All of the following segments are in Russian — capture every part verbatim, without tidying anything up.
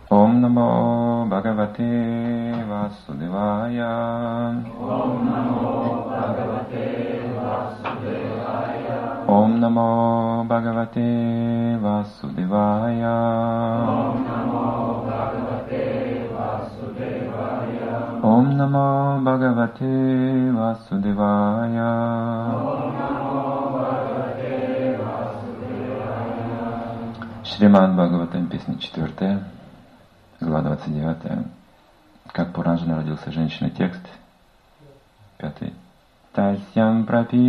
Ом намо Бхагавате Васудевая. Ом намо Бхагавате Васудевая. Ом намо Бхагавате Васудевая. Ом намо Бхагавате Васудевая. Ом намо Бхагавате Васудевая. Ом намо Бхагавате Васудевая. Шримад Бхагаватам, песня четвертая, глава двадцать девятая. Как Пуранджана родился женщиной, текст пятый. Тасьям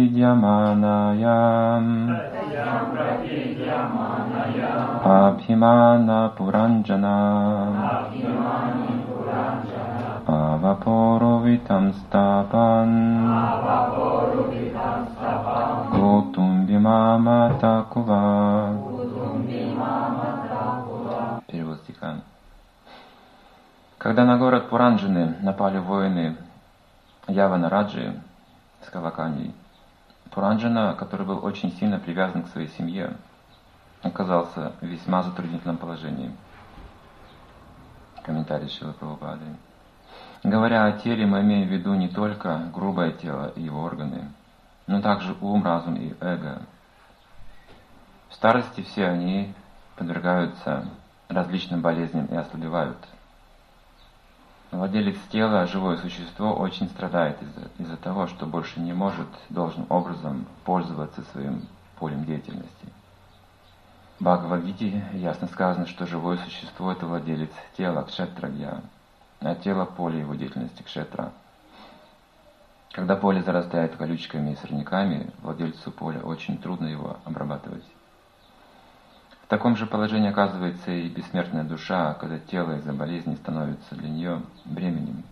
прапидьяманаям Тасьям прапидьяманаям Абхимана Пуранджана Абхимани Пуранджана Авапоровитам стапан Авапорувитам стапам Кутумбимама такува. Кутумбимама такува. Перевод стиха. Когда на город Пуранджаны напали воины Явана Раджи с Калаканьей, Пуранджана, который был очень сильно привязан к своей семье, оказался в весьма затруднительном положении. Комментарий Шрилы Прабхупады. Говоря о теле, мы имеем в виду не только грубое тело и его органы, но также ум, разум и эго. В старости все они подвергаются различным болезням и ослабевают. Владелец тела, живое существо, очень страдает из-за, из-за того, что больше не может должным образом пользоваться своим полем деятельности. В Бхагавад-гите ясно сказано, что живое существо – это владелец тела, кшетрагья, а тело – поле его деятельности, кшетра. Когда поле зарастает колючками и сорняками, владельцу поля очень трудно его обрабатывать. В таком же положении оказывается и бессмертная душа, когда тело из-за болезни становится для нее бременем.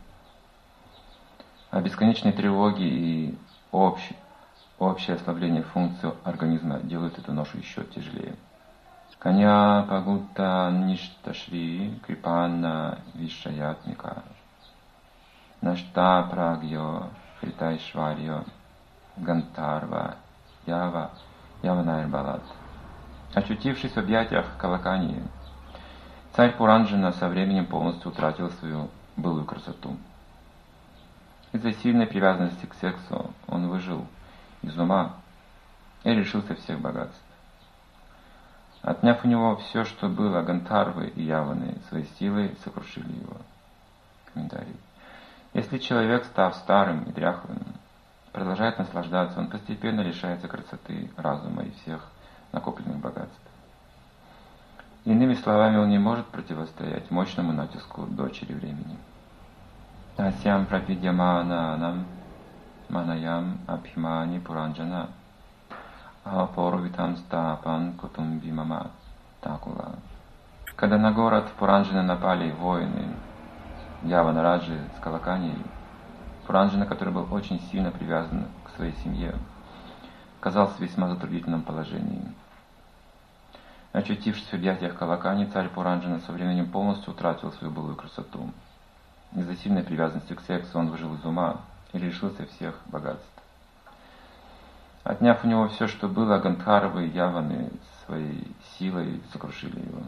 А бесконечные тревоги и общее, общее ослабление функций организма делают эту ношу еще тяжелее. Канья пагутта ништашри крипанна вишаятмика нашта прагьо хритайшварьо гантарва ява яванайрбалат. Очутившись в объятиях Калаканьи, царь Пуранджана со временем полностью утратил свою былую красоту. Из-за сильной привязанности к сексу он выжил из ума и лишился всех богатств. Отняв у него все, что было, Гантарвы и Яваны своей силой сокрушили его. Комментарий. Если человек, став старым и дряхлым, продолжает наслаждаться, он постепенно лишается красоты, разума и всех накопленных богатств. Иными словами, он не может противостоять мощному натиску дочери времени. Тасьям прапидьямана нам манаям абхимани пуранджана авапорувитам стапан кутумбимама такула. Когда на город Пуранджаны напали воины Явана Раджи с Калаканьей, Пуранджана, который был очень сильно привязан к своей семье, оказался в весьма затруднительном положении. Очутившись в объятиях Калаканьи, царь Пуранджана со временем полностью утратил свою былую красоту. Из-за сильной привязанности к сексу он выжил из ума и лишился всех богатств. Отняв у него все, что было, Гандхарвы и Яваны своей силой сокрушили его.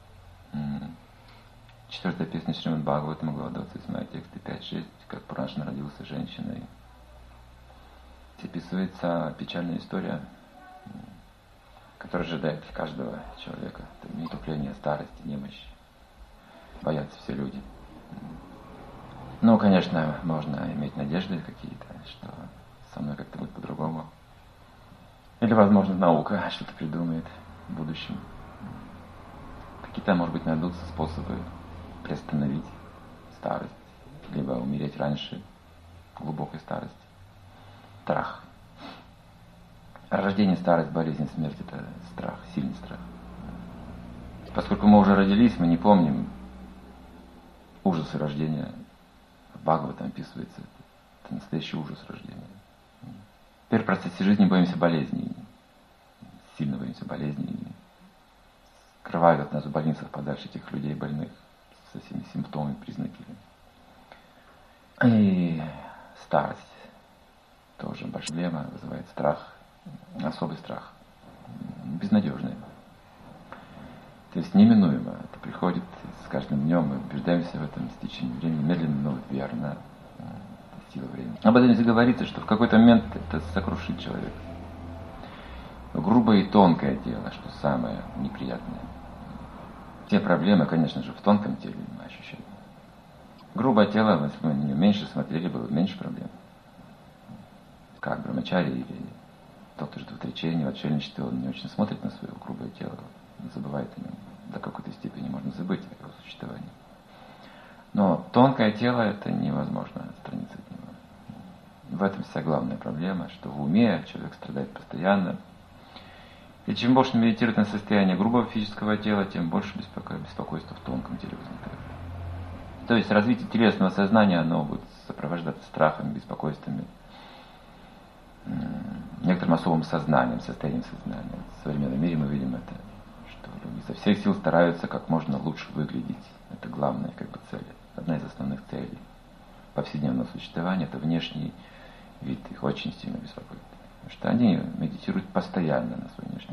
Четвертая песня Шримад Бхагаватам, глава двадцать восемь, тексты пять-шесть, как Пуранджана родился женщиной. Описывается печальная история, которая ожидает каждого человека. Это неутопление, старость, немощь. Боятся все люди. Ну, конечно, можно иметь надежды какие-то, что со мной как-то будет по-другому. Или, возможно, наука что-то придумает в будущем. Какие-то, может быть, найдутся способы приостановить старость, либо умереть раньше глубокой старости. Страх. Рождение, старость, болезнь, смерть – это страх, сильный страх. Поскольку мы уже родились, мы не помним ужасы рождения. В Бхагаватам описывается это. Это настоящий ужас рождения. Теперь в процессе жизни боимся болезней. Сильно боимся болезней. Скрывают от нас в больницах подальше этих людей больных со всеми симптомами, признаками. И старость. Тоже большая проблема, вызывает страх, особый страх, безнадежный. То есть неминуемо это приходит каждым днем мы убеждаемся в этом с течением времени, медленно, но верно. Сила времени. Об этом здесь говорится, что в какой-то момент это сокрушит человека. Грубое и тонкое тело, что самое неприятное. Те проблемы, конечно же, в тонком теле мы ощущаем. Грубое тело, если мы на нее меньше смотрели, было меньше проблем. Как брамачари или тот, кто живет в отречении, в отшельничестве, он не очень смотрит на свое грубое тело, забывает о нем. До какой-то степени можно забыть о его существовании. Но тонкое тело, это невозможно отстраниться от него. В этом вся главная проблема, что в уме человек страдает постоянно. И чем больше медитирует на состояние грубого физического тела, тем больше беспоко... беспокойства в тонком теле возникает. То есть развитие телесного сознания, оно будет сопровождаться страхами, беспокойствами, некоторым особым сознанием, состоянием сознания. В современном мире мы видим это, что люди со всех сил стараются как можно лучше выглядеть. Это главная как бы цель, одна из основных целей повседневного существования, это внешний вид, их очень сильно беспокоит. Потому что они медитируют постоянно на свой внешний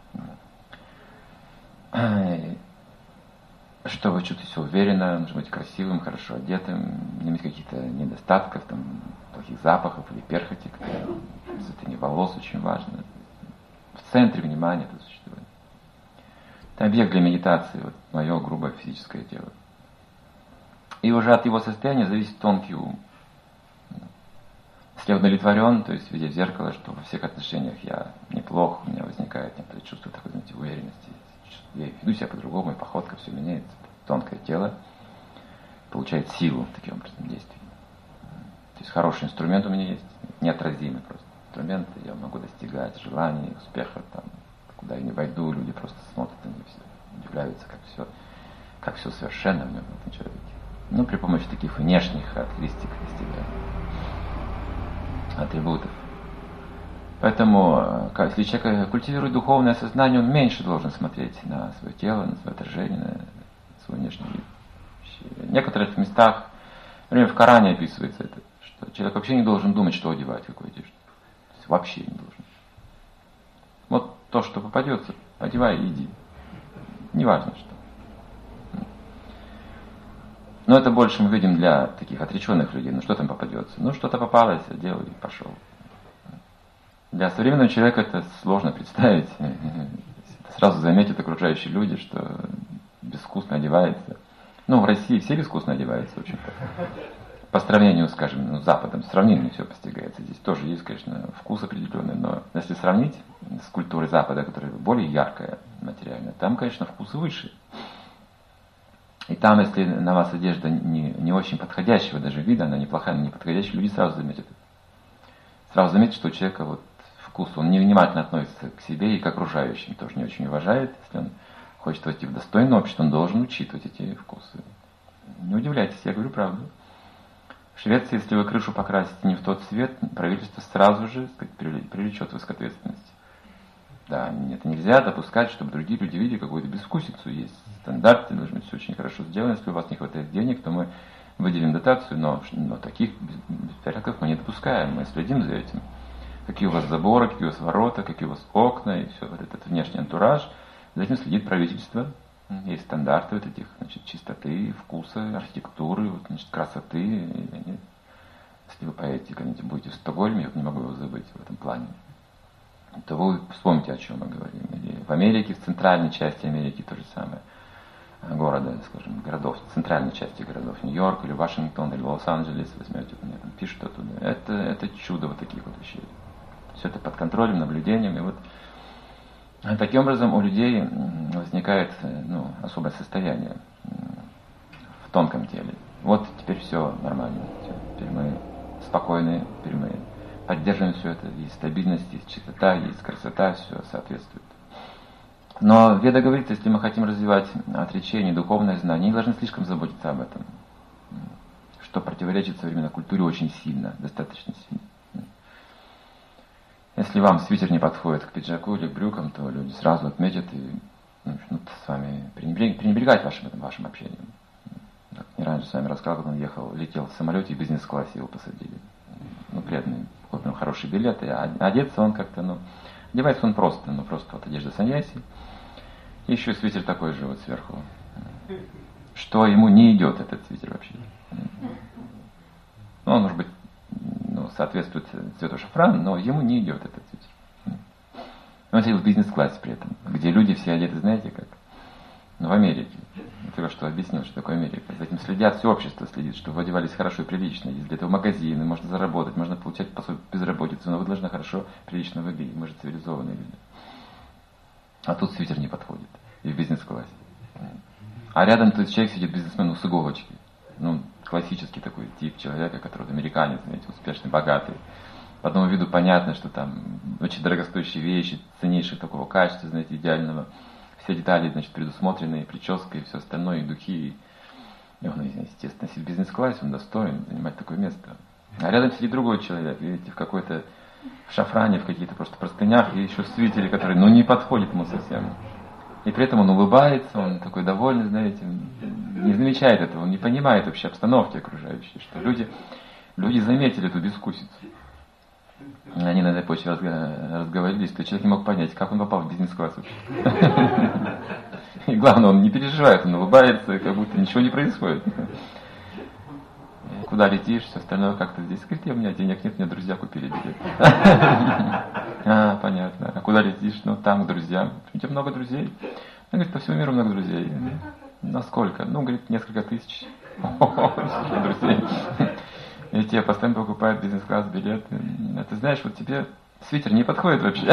вид. Чтобы чувствовать себя уверенно, нужно быть красивым, хорошо одетым, не иметь каких-то недостатков, там, плохих запахов или перхоти, цветение волос очень важно. В центре внимания это существует. Это объект для медитации, вот мое грубое физическое тело. И уже от его состояния зависит тонкий ум. Если я удовлетворен, то есть видя в зеркало, что во всех отношениях я неплох, у меня возникает некоторое чувство такой, знаете, уверенности. Я веду себя по-другому, и походка, все меняется. Тонкое тело получает силу таким образом действий. То есть хороший инструмент у меня есть, неотразимый просто инструмент, я могу достигать желаний, успеха, там, куда я не войду, люди просто смотрят на меня, все удивляются, как все, как все совершенно в нем, в этом человеке. Ну, при помощи таких внешних характеристик достигаю атрибутов. Поэтому, если человек культивирует духовное сознание, он меньше должен смотреть на свое тело, на свое отражение, на свой внешний вид. В некоторых местах, например, в Коране описывается это, что человек вообще не должен думать, что одевать, какую одежду. То есть вообще не должен. Вот то, что попадется, одевай и иди. Неважно что. Но это больше мы видим для таких отреченных людей. Ну что там попадется? Ну что-то попалось, одел и пошел. Для современного человека это сложно представить. Сразу заметят окружающие люди, что безвкусно одевается. Ну, в России все безвкусно одеваются, в общем-то. По сравнению, скажем, ну, с Западом, сравнение все постигается. Здесь тоже есть, конечно, вкус определенный, но если сравнить с культурой Запада, которая более яркая материально, там, конечно, вкус выше. И там, если на вас одежда не, не очень подходящего даже вида, она неплохая, но не подходящая, люди сразу заметят. Сразу заметят, что у человека вот вкус, он невнимательно относится к себе и к окружающим, тоже не очень уважает. Если он хочет войти в достойное общество, он должен учитывать эти вкусы. Не удивляйтесь, я говорю правду. В Швеции, если вы крышу покрасите не в тот цвет, правительство сразу же, так сказать, привлечет вас к ответственности. Да, это нельзя допускать, чтобы другие люди видели какую-то безвкусицу. Есть стандарты, должны быть все очень хорошо сделано. Если у вас не хватает денег, то мы выделим дотацию, но, но таких беспорядков мы не допускаем, мы следим за этим. Какие у вас заборы, какие у вас ворота, какие у вас окна, и все, вот этот внешний антураж. За этим следит правительство. Есть стандарты вот этих, значит, чистоты, вкуса, архитектуры, вот, значит, красоты. И они, если вы поедете, когда-нибудь будете в Стокгольме, я не могу его забыть в этом плане, то вы вспомните, о чем мы говорим. Или в Америке, в центральной части Америки то же самое. Города, скажем, городов, центральной части городов, Нью-Йорк или Вашингтон или Лос-Анджелес, возьмете, у меня там пишут оттуда. Это, это чудо вот таких вот вещей. Все это под контролем, наблюдением. И вот таким образом у людей возникает, ну, особое состояние в тонком теле. Вот теперь все нормально. Все, теперь мы спокойны, теперь мы поддерживаем все это. Есть стабильность, есть чистота, есть красота, все соответствует. Но Веда говорит, если мы хотим развивать отречение, духовное знание, не должны слишком заботиться об этом, что противоречит современной культуре очень сильно, достаточно сильно. Если вам свитер не подходит к пиджаку или к брюкам, то люди сразу отметят и начнут с вами пренебрегать вашим, вашим общением. Я раньше с вами рассказывал, как он ехал, летел в самолете и в бизнес-классе его посадили. Ну, преданный, купил хороший билет, и одеться он как-то, ну, одевается он просто, ну, просто вот одежда саньяси. И еще свитер такой же вот сверху. что ему не идет этот свитер вообще. Ну, он, может быть, ну, соответствует цвету шафрана, но ему не идет этот свитер. Он сидел в бизнес-классе при этом, где люди все одеты, знаете как? Ну, в Америке. Я только что объяснил, что такое Америка. За этим следят, все общество следит, чтобы вы одевались хорошо и прилично. Если это в магазины, можно заработать, можно получать пособие безработицу, но вы должны хорошо, прилично выглядеть. Мы же цивилизованные люди. А тут свитер не подходит. И в бизнес-классе. А рядом тут человек сидит, бизнесмен, ну, с иголочки. Ну, классический такой тип человека, который вот американец, знаете, успешный, богатый. По одному виду понятно, что там очень дорогостоящие вещи, ценнейших такого качества, знаете, идеального. Все детали, значит, предусмотрены, и прическа, и все остальное, и духи. И он, естественно, сидит в бизнес-классе, он достоин занимать такое место. А рядом сидит другой человек, видите, в какой-то в шафране, в каких-то просто простынях, и еще в свитере, который, ну, не подходит ему совсем. И при этом он улыбается, он такой довольный, знаете, не замечает этого, он не понимает вообще обстановки окружающей, что люди, люди заметили эту бескусицу. Они на этой почве разговорились, что человек не мог понять, как он попал в бизнес-класс. И главное, он не переживает, он улыбается, как будто ничего не происходит. Куда летишь, все остальное как-то здесь. Говорит, у меня денег нет, мне друзья купили билет. А, понятно. А куда летишь? Ну, там к друзьям. У тебя много друзей? Он говорит, по всему миру много друзей. Насколько? Ну, говорит, несколько тысяч. Друзей. И тебе постоянно покупают бизнес-класс билет. А ты знаешь, вот тебе свитер не подходит вообще.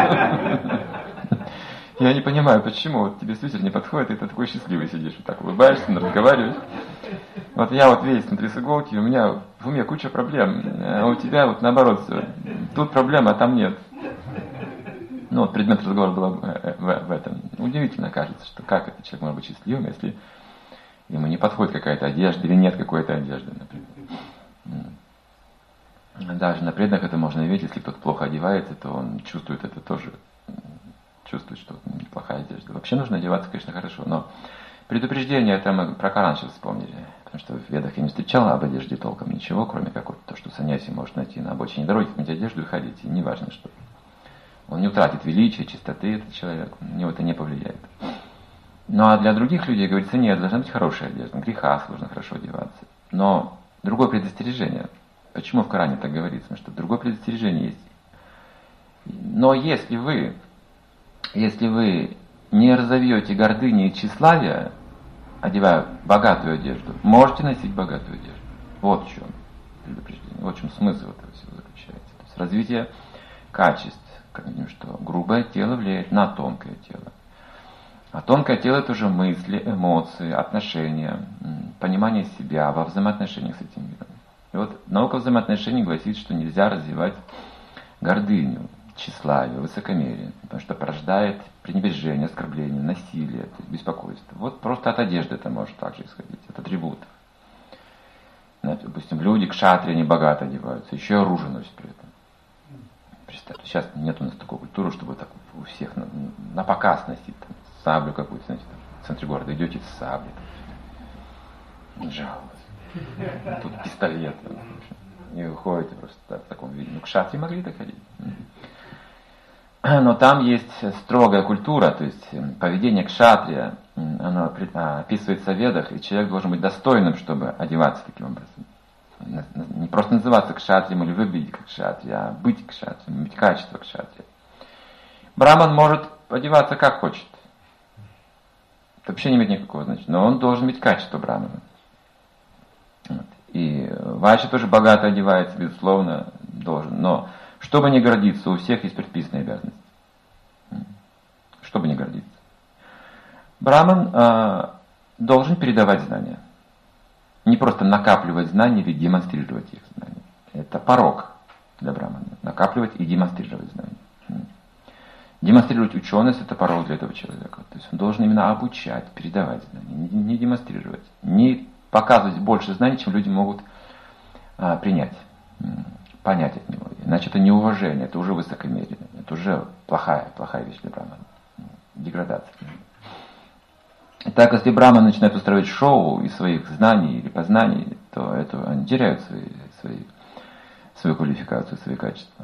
Я не понимаю, почему вот тебе свитер не подходит, и ты такой счастливый сидишь, вот так улыбаешься, разговариваешь. Вот я вот весь внутри с иголки, у меня в уме куча проблем, а у тебя вот наоборот все. Тут проблема, а там нет. Ну вот предмет разговора был в, в этом. Удивительно кажется, что как этот человек может быть счастливым, если ему не подходит какая-то одежда или нет какой-то одежды, например. Даже на преданных это можно видеть, если кто-то плохо одевается, то он чувствует это тоже. Чувствует, что неплохая одежда. Вообще нужно одеваться, конечно, хорошо, но предупреждение, это мы про Коран сейчас вспомнили, потому что в Ведах я не встречал об одежде толком ничего, кроме как вот то, что саньяси может найти на обочине дороги, сменить одежду и ходить, и не важно что. Он не утратит величия, чистоты этот человек, на него это не повлияет. Ну а для других людей говорится, нет, должна быть хорошая одежда, на грехах нужно хорошо одеваться. Но другое предостережение. Почему в Коране так говорится? Потому что другое предостережение есть. Но если вы Если вы не разовьете гордыни и тщеславия, одевая богатую одежду, можете носить богатую одежду. Вот в чем предупреждение, вот в чем смысл этого всего заключается. То есть развитие качеств, как мы видим, что грубое тело влияет на тонкое тело. А тонкое тело это уже мысли, эмоции, отношения, понимание себя во взаимоотношениях с этим миром. И вот наука взаимоотношений гласит, что нельзя развивать гордыню, тщеславие, высокомерие, потому что порождает пренебрежение, оскорбление, насилие, беспокойство. Вот просто от одежды это может также исходить, от атрибутов. Знаете, допустим, люди кшатри, они богато одеваются, еще и оружие носят при этом. Представьте, сейчас нет у нас такой культуры, чтобы так у всех на, на показ носить там, саблю какую-то, знаете, там, в центре города идете с саблей. Жалко. Тут пистолет. И вы ходите просто так, в таком виде. Ну, кшатри могли так ходить. Но там есть строгая культура, то есть поведение кшатрия, оно описывается в Ведах, и человек должен быть достойным, чтобы одеваться таким образом. Не просто называться кшатрием или выглядеть как кшатрия, а быть кшатрием, иметь качество кшатрия. Браман может одеваться как хочет. Это вообще не имеет никакого значения. Но он должен иметь качество брамана. Вот. И вайши тоже богато одевается, безусловно, должен. Но чтобы не гордиться, у всех есть предписанные обязанности. Чтобы не гордиться. Браман э, должен передавать знания. Не просто накапливать знания или демонстрировать их знания. Это порок для брамана. Накапливать и демонстрировать знания. Демонстрировать ученость – это порок для этого человека. То есть он должен именно обучать, передавать знания, не, не демонстрировать. Не показывать больше знаний, чем люди могут а, принять, понять от него. Иначе это неуважение, это уже высокомерие, это уже плохая, плохая вещь для брамана. Деградация. Итак, если браман начинает устраивать шоу из своих знаний или познаний, то это, они теряют свои, свои, свою квалификацию, свои качества.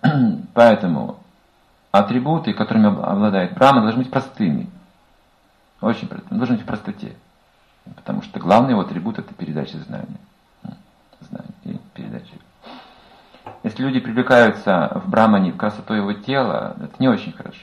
Поэтому атрибуты, которыми обладает браман, должны быть простыми. Очень прост. Он должен быть в простоте. Потому что главный его атрибут – это передача знания. Знания и передача. Если люди привлекаются в брамане в красоту его тела, это не очень хорошо.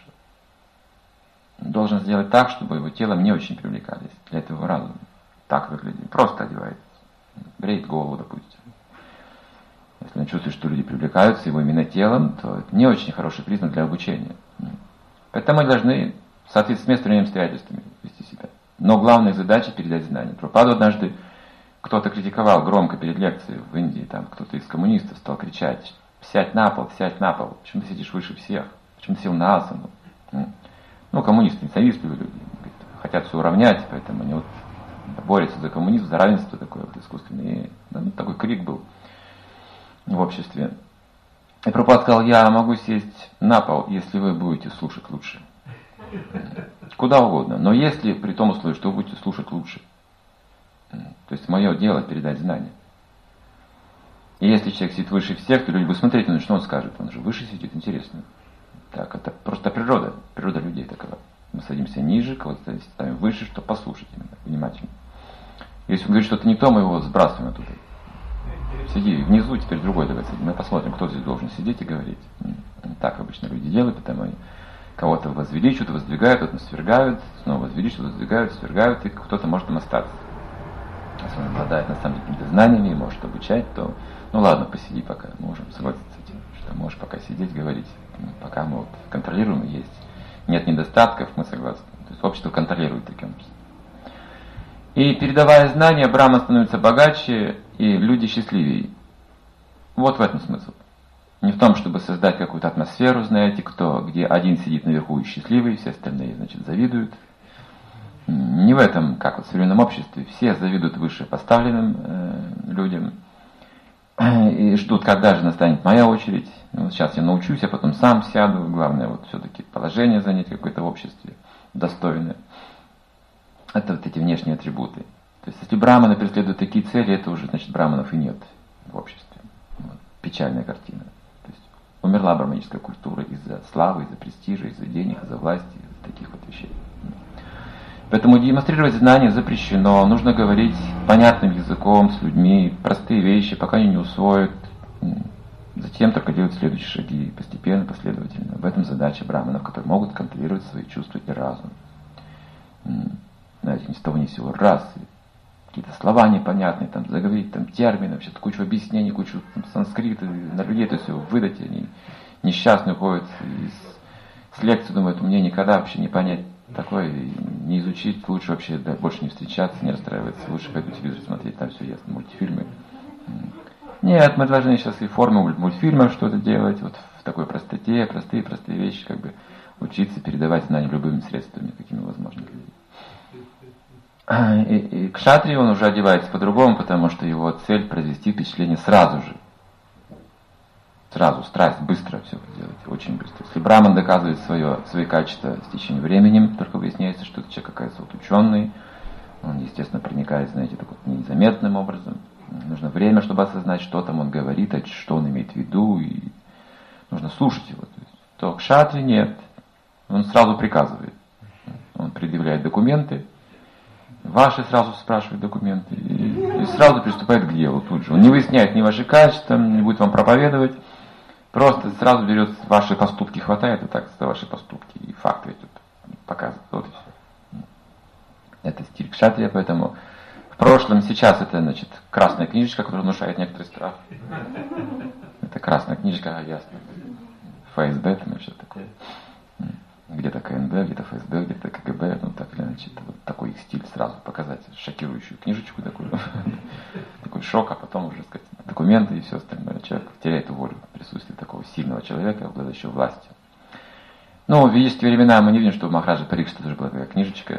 Он должен сделать так, чтобы его телом не очень привлекались. Для этого его разум так выглядит. Просто одевается. Бреет голову, допустим. Если он чувствует, что люди привлекаются его именно телом, то это не очень хороший признак для обучения. Поэтому мы должны в соответствии с местными обстоятельствами вести себя. Но главная задача – передать знания. Прабхупаду однажды кто-то критиковал громко перед лекцией в Индии, там кто-то из коммунистов стал кричать: «Сядь на пол, сядь на пол, почему ты сидишь выше всех, почему ты сел на асану?» Ну, коммунисты не завистливые люди, хотят все уравнять, поэтому они вот борются за коммунизм, за равенство такое вот искусственное. И, да, ну, такой крик был в обществе. И Прабхупада сказал: «Я могу сесть на пол, если вы будете слушать лучше. Куда угодно, но если при том условии, что вы будете слушать лучше. То есть мое дело передать знания. И если человек сидит выше всех, то люди будут смотреть, ну что он скажет, он же выше сидит, интересно. Так, это просто природа, природа людей такова. Мы садимся ниже, кого-то ставим выше, чтобы послушать именно, внимательно. Если он говорит что-то не то, мы его сбрасываем оттуда. Сиди внизу, теперь другой давай сидим. Мы посмотрим, кто здесь должен сидеть и говорить. Так обычно люди делают, потому они кого-то возвеличивают, воздвигают, кто-то свергают, снова возвеличивают, воздвигают, свергают, и кто-то может им остаться. Если он обладает на самом деле какими-то знаниями и может обучать, то ну ладно, посиди пока, можем согласиться с этим, что можешь пока сидеть, говорить. Пока мы вот контролируем, есть. Нет недостатков, мы согласны. То есть общество контролирует таким образом. И передавая знания, Брахма становится богаче, и люди счастливее. Вот в этом смысл. Не в том, чтобы создать какую-то атмосферу, знаете, кто, где один сидит наверху и счастливый, все остальные, значит, завидуют. Не в этом, как вот в современном обществе. Все завидуют выше поставленным э, людям и ждут, когда же настанет моя очередь. Ну, сейчас я научусь, а потом сам сяду. Главное, вот все-таки положение занять какое-то в обществе достойное. Это вот эти внешние атрибуты. То есть, если браманы преследуют такие цели, это уже, значит, браманов и нет в обществе. Вот. Печальная картина. То есть, умерла браманическая культура из-за славы, из-за престижа, из-за денег, из-за власти, из-за таких вот вещей. Поэтому демонстрировать знания запрещено. Нужно говорить понятным языком с людьми, простые вещи, пока они не усвоят. Затем только делать следующие шаги, постепенно, последовательно. В этом задача браманов, которые могут контролировать свои чувства и разум. Знаете, ни с того ни с сего, раз, какие-то слова непонятные, там, заговорить, там, термины, вообще кучу объяснений, кучу там, санскрита, на людей это все выдать, они несчастные уходят из, с лекции, думают, мне никогда вообще не понять такое, не изучить, лучше вообще да, больше не встречаться, не расстраиваться, лучше пойду телевизор смотреть, там все ясно, мультфильмы. Нет, мы должны сейчас и форму мультфильмов что-то делать, вот в такой простоте, простые-простые вещи, как бы учиться передавать знания любыми средствами, какими возможно. И, и кшатрии он уже одевается по-другому, потому что его цель произвести впечатление сразу же. Сразу, страсть, быстро все делать, очень быстро. Если браман доказывает свое, свои качества с течением времени, только выясняется, что это человек какая-то вот ученый, он, естественно, проникает, знаете, так вот незаметным образом. Нужно время, чтобы осознать, что там он говорит, что он имеет в виду, и нужно слушать его. То, есть, то кшатри нет, он сразу приказывает. Он предъявляет документы, ваши сразу спрашивают документы, и, и сразу приступает к делу тут же. Он не выясняет ни ваши качества, не будет вам проповедовать, просто сразу берет ваши поступки, хватает и так за ваши поступки, и факты эти показывает. Вот и все. Это стиль кшатрия, поэтому в прошлом, сейчас это, значит, красная книжечка, которая внушает некоторый страх. Это красная книжечка, ясно. ФСБ там и все такое. Где-то КНБ, где-то ФСБ, где-то КГБ, ну так или иначе, вот такой их стиль сразу показать, шокирующую книжечку такую, такой шок, а потом уже, сказать, документы и все остальное. Человек теряет волю в присутствии такого сильного человека, обладающего властью. Ну, в ведические времена мы не видим, что у Махараджа Парикшита тоже была такая книжечка.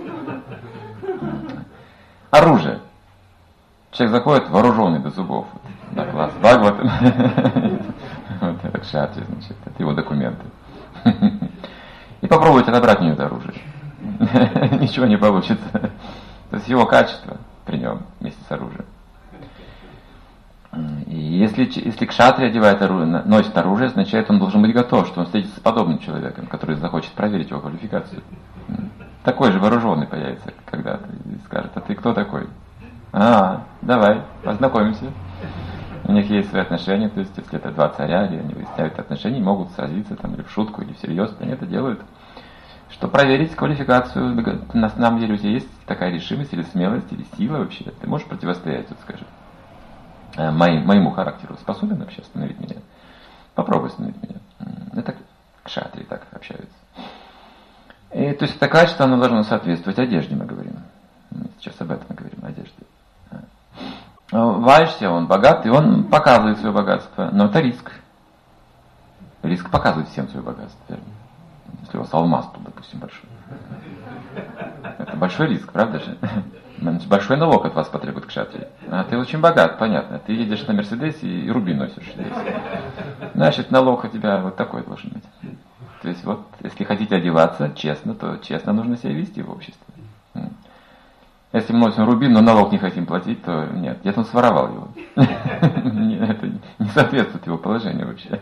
Оружие. Человек заходит вооруженный до зубов, на класс Бхагаватам. Вот это кшатри, значит, это его документы. И попробуйте отобрать у него это оружие. Ничего не получится. То есть его качество при нем вместе с оружием. И если, если кшатри одевает оружие, носит оружие, означает, он должен быть готов, что он встретится с подобным человеком, который захочет проверить его квалификацию. такой же вооруженный появится когда-то и скажет: а ты кто такой? А, давай, познакомимся. У них есть свои отношения, то есть если это два царя, или они выясняют отношения, могут сразиться там или в шутку, или всерьез, они это делают. Что проверить квалификацию, на самом деле у тебя есть такая решимость, или смелость, или сила вообще. Ты можешь противостоять, вот скажи, моим, моему характеру, способен вообще остановить меня? Попробуй остановить меня. Это кшатрии так общаются. И, то есть это качество, оно должно соответствовать одежде, мы говорим. Мы сейчас об этом мы говорим, одежде. Вайшья, он богат, и он показывает свое богатство, но это риск. Риск показывает всем свое богатство, верно? Если у вас алмаз тут, допустим, большой. Это большой риск, правда же? Большой налог от вас потребует кшатрии. А ты очень богат, понятно. Ты едешь на Мерседесе и рубин носишь здесь. Значит, налог у тебя вот такой должен быть. То есть вот, если хотите одеваться честно, то честно нужно себя вести в обществе. Если мы носим рубин, но налог не хотим платить, то нет, где-то он своровал его. Это не соответствует его положению вообще.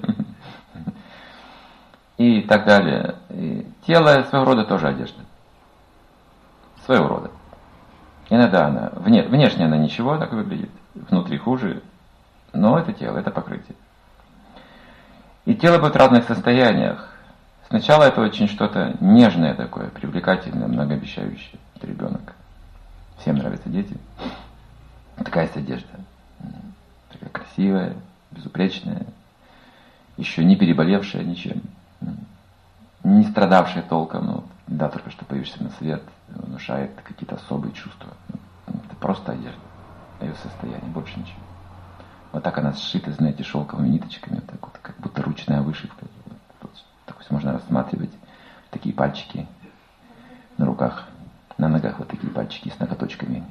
И так далее. И тело своего рода тоже одежда. Своего рода. Иногда она, вне, внешне она ничего так выглядит, внутри хуже, но это тело, это покрытие. И тело будет в разных состояниях. Сначала это очень что-то нежное такое, привлекательное, многообещающее. Это ребенок. Всем нравятся дети. Такая есть одежда. Такая красивая, безупречная, еще не переболевшая ничем, не страдавшая толком, ну, да, только что появишься на свет, внушает какие-то особые чувства. Это просто одежда, ее состояние, больше ничего. Вот так она сшита, знаете, шелковыми ниточками, так вот, как будто ручная вышивка. Вот, вот, так вот можно рассматривать такие пальчики на руках. На ногах вот такие пальчики с ноготочками.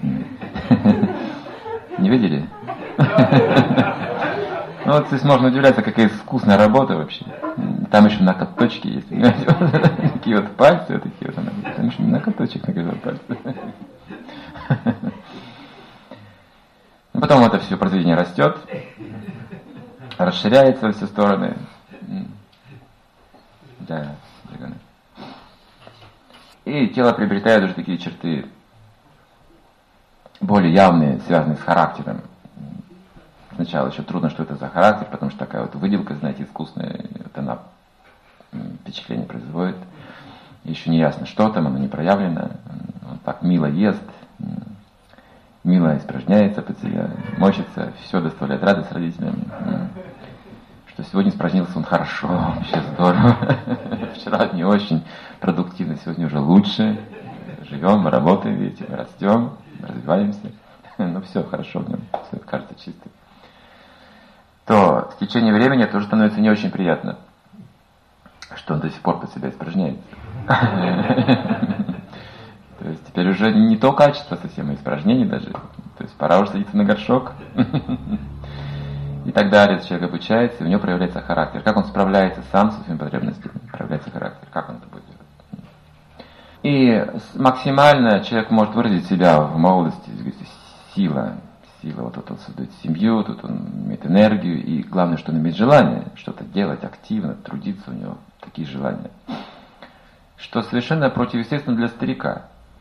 Не видели? Ну вот здесь можно удивляться, какая искусная работа вообще. Там еще ноготочки есть. Такие вот пальцы, вот такие вот. Там еще ноготочек на каждом пальце. Потом это все произведение растет, расширяется во все стороны. Да, и тело приобретает уже такие черты более явные, связанные с характером. Сначала еще трудно, что это за характер, потому что такая вот выделка, знаете, искусная, вот она впечатление производит. Еще не ясно, что там, оно не проявлено. Он так мило ест, мило испражняется под себя, мочится, все доставляет радость родителям. Что сегодня испражнился он хорошо, вообще здорово. Вчера не очень продуктивно, сегодня уже лучше. Живем, мы работаем, видите, мы растем, развиваемся. Ну все хорошо в нем, все кажется чистым. То в течение времени это уже становится не очень приятно, что он до сих пор под себя испражняется. То есть теперь уже не то качество совсем, а испражнений даже. То есть пора уже садиться на горшок. И так далее. Человек обучается, и у него проявляется характер. Как он справляется сам со своими потребностями, проявляется характер. Как он это будет делать? И максимально человек может выразить себя в молодости. Сила. Сила. Вот тут он создает семью, тут он имеет энергию. И главное, что он имеет желание что-то делать активно, трудиться, у него такие желания. Что совершенно противоестественно для старика.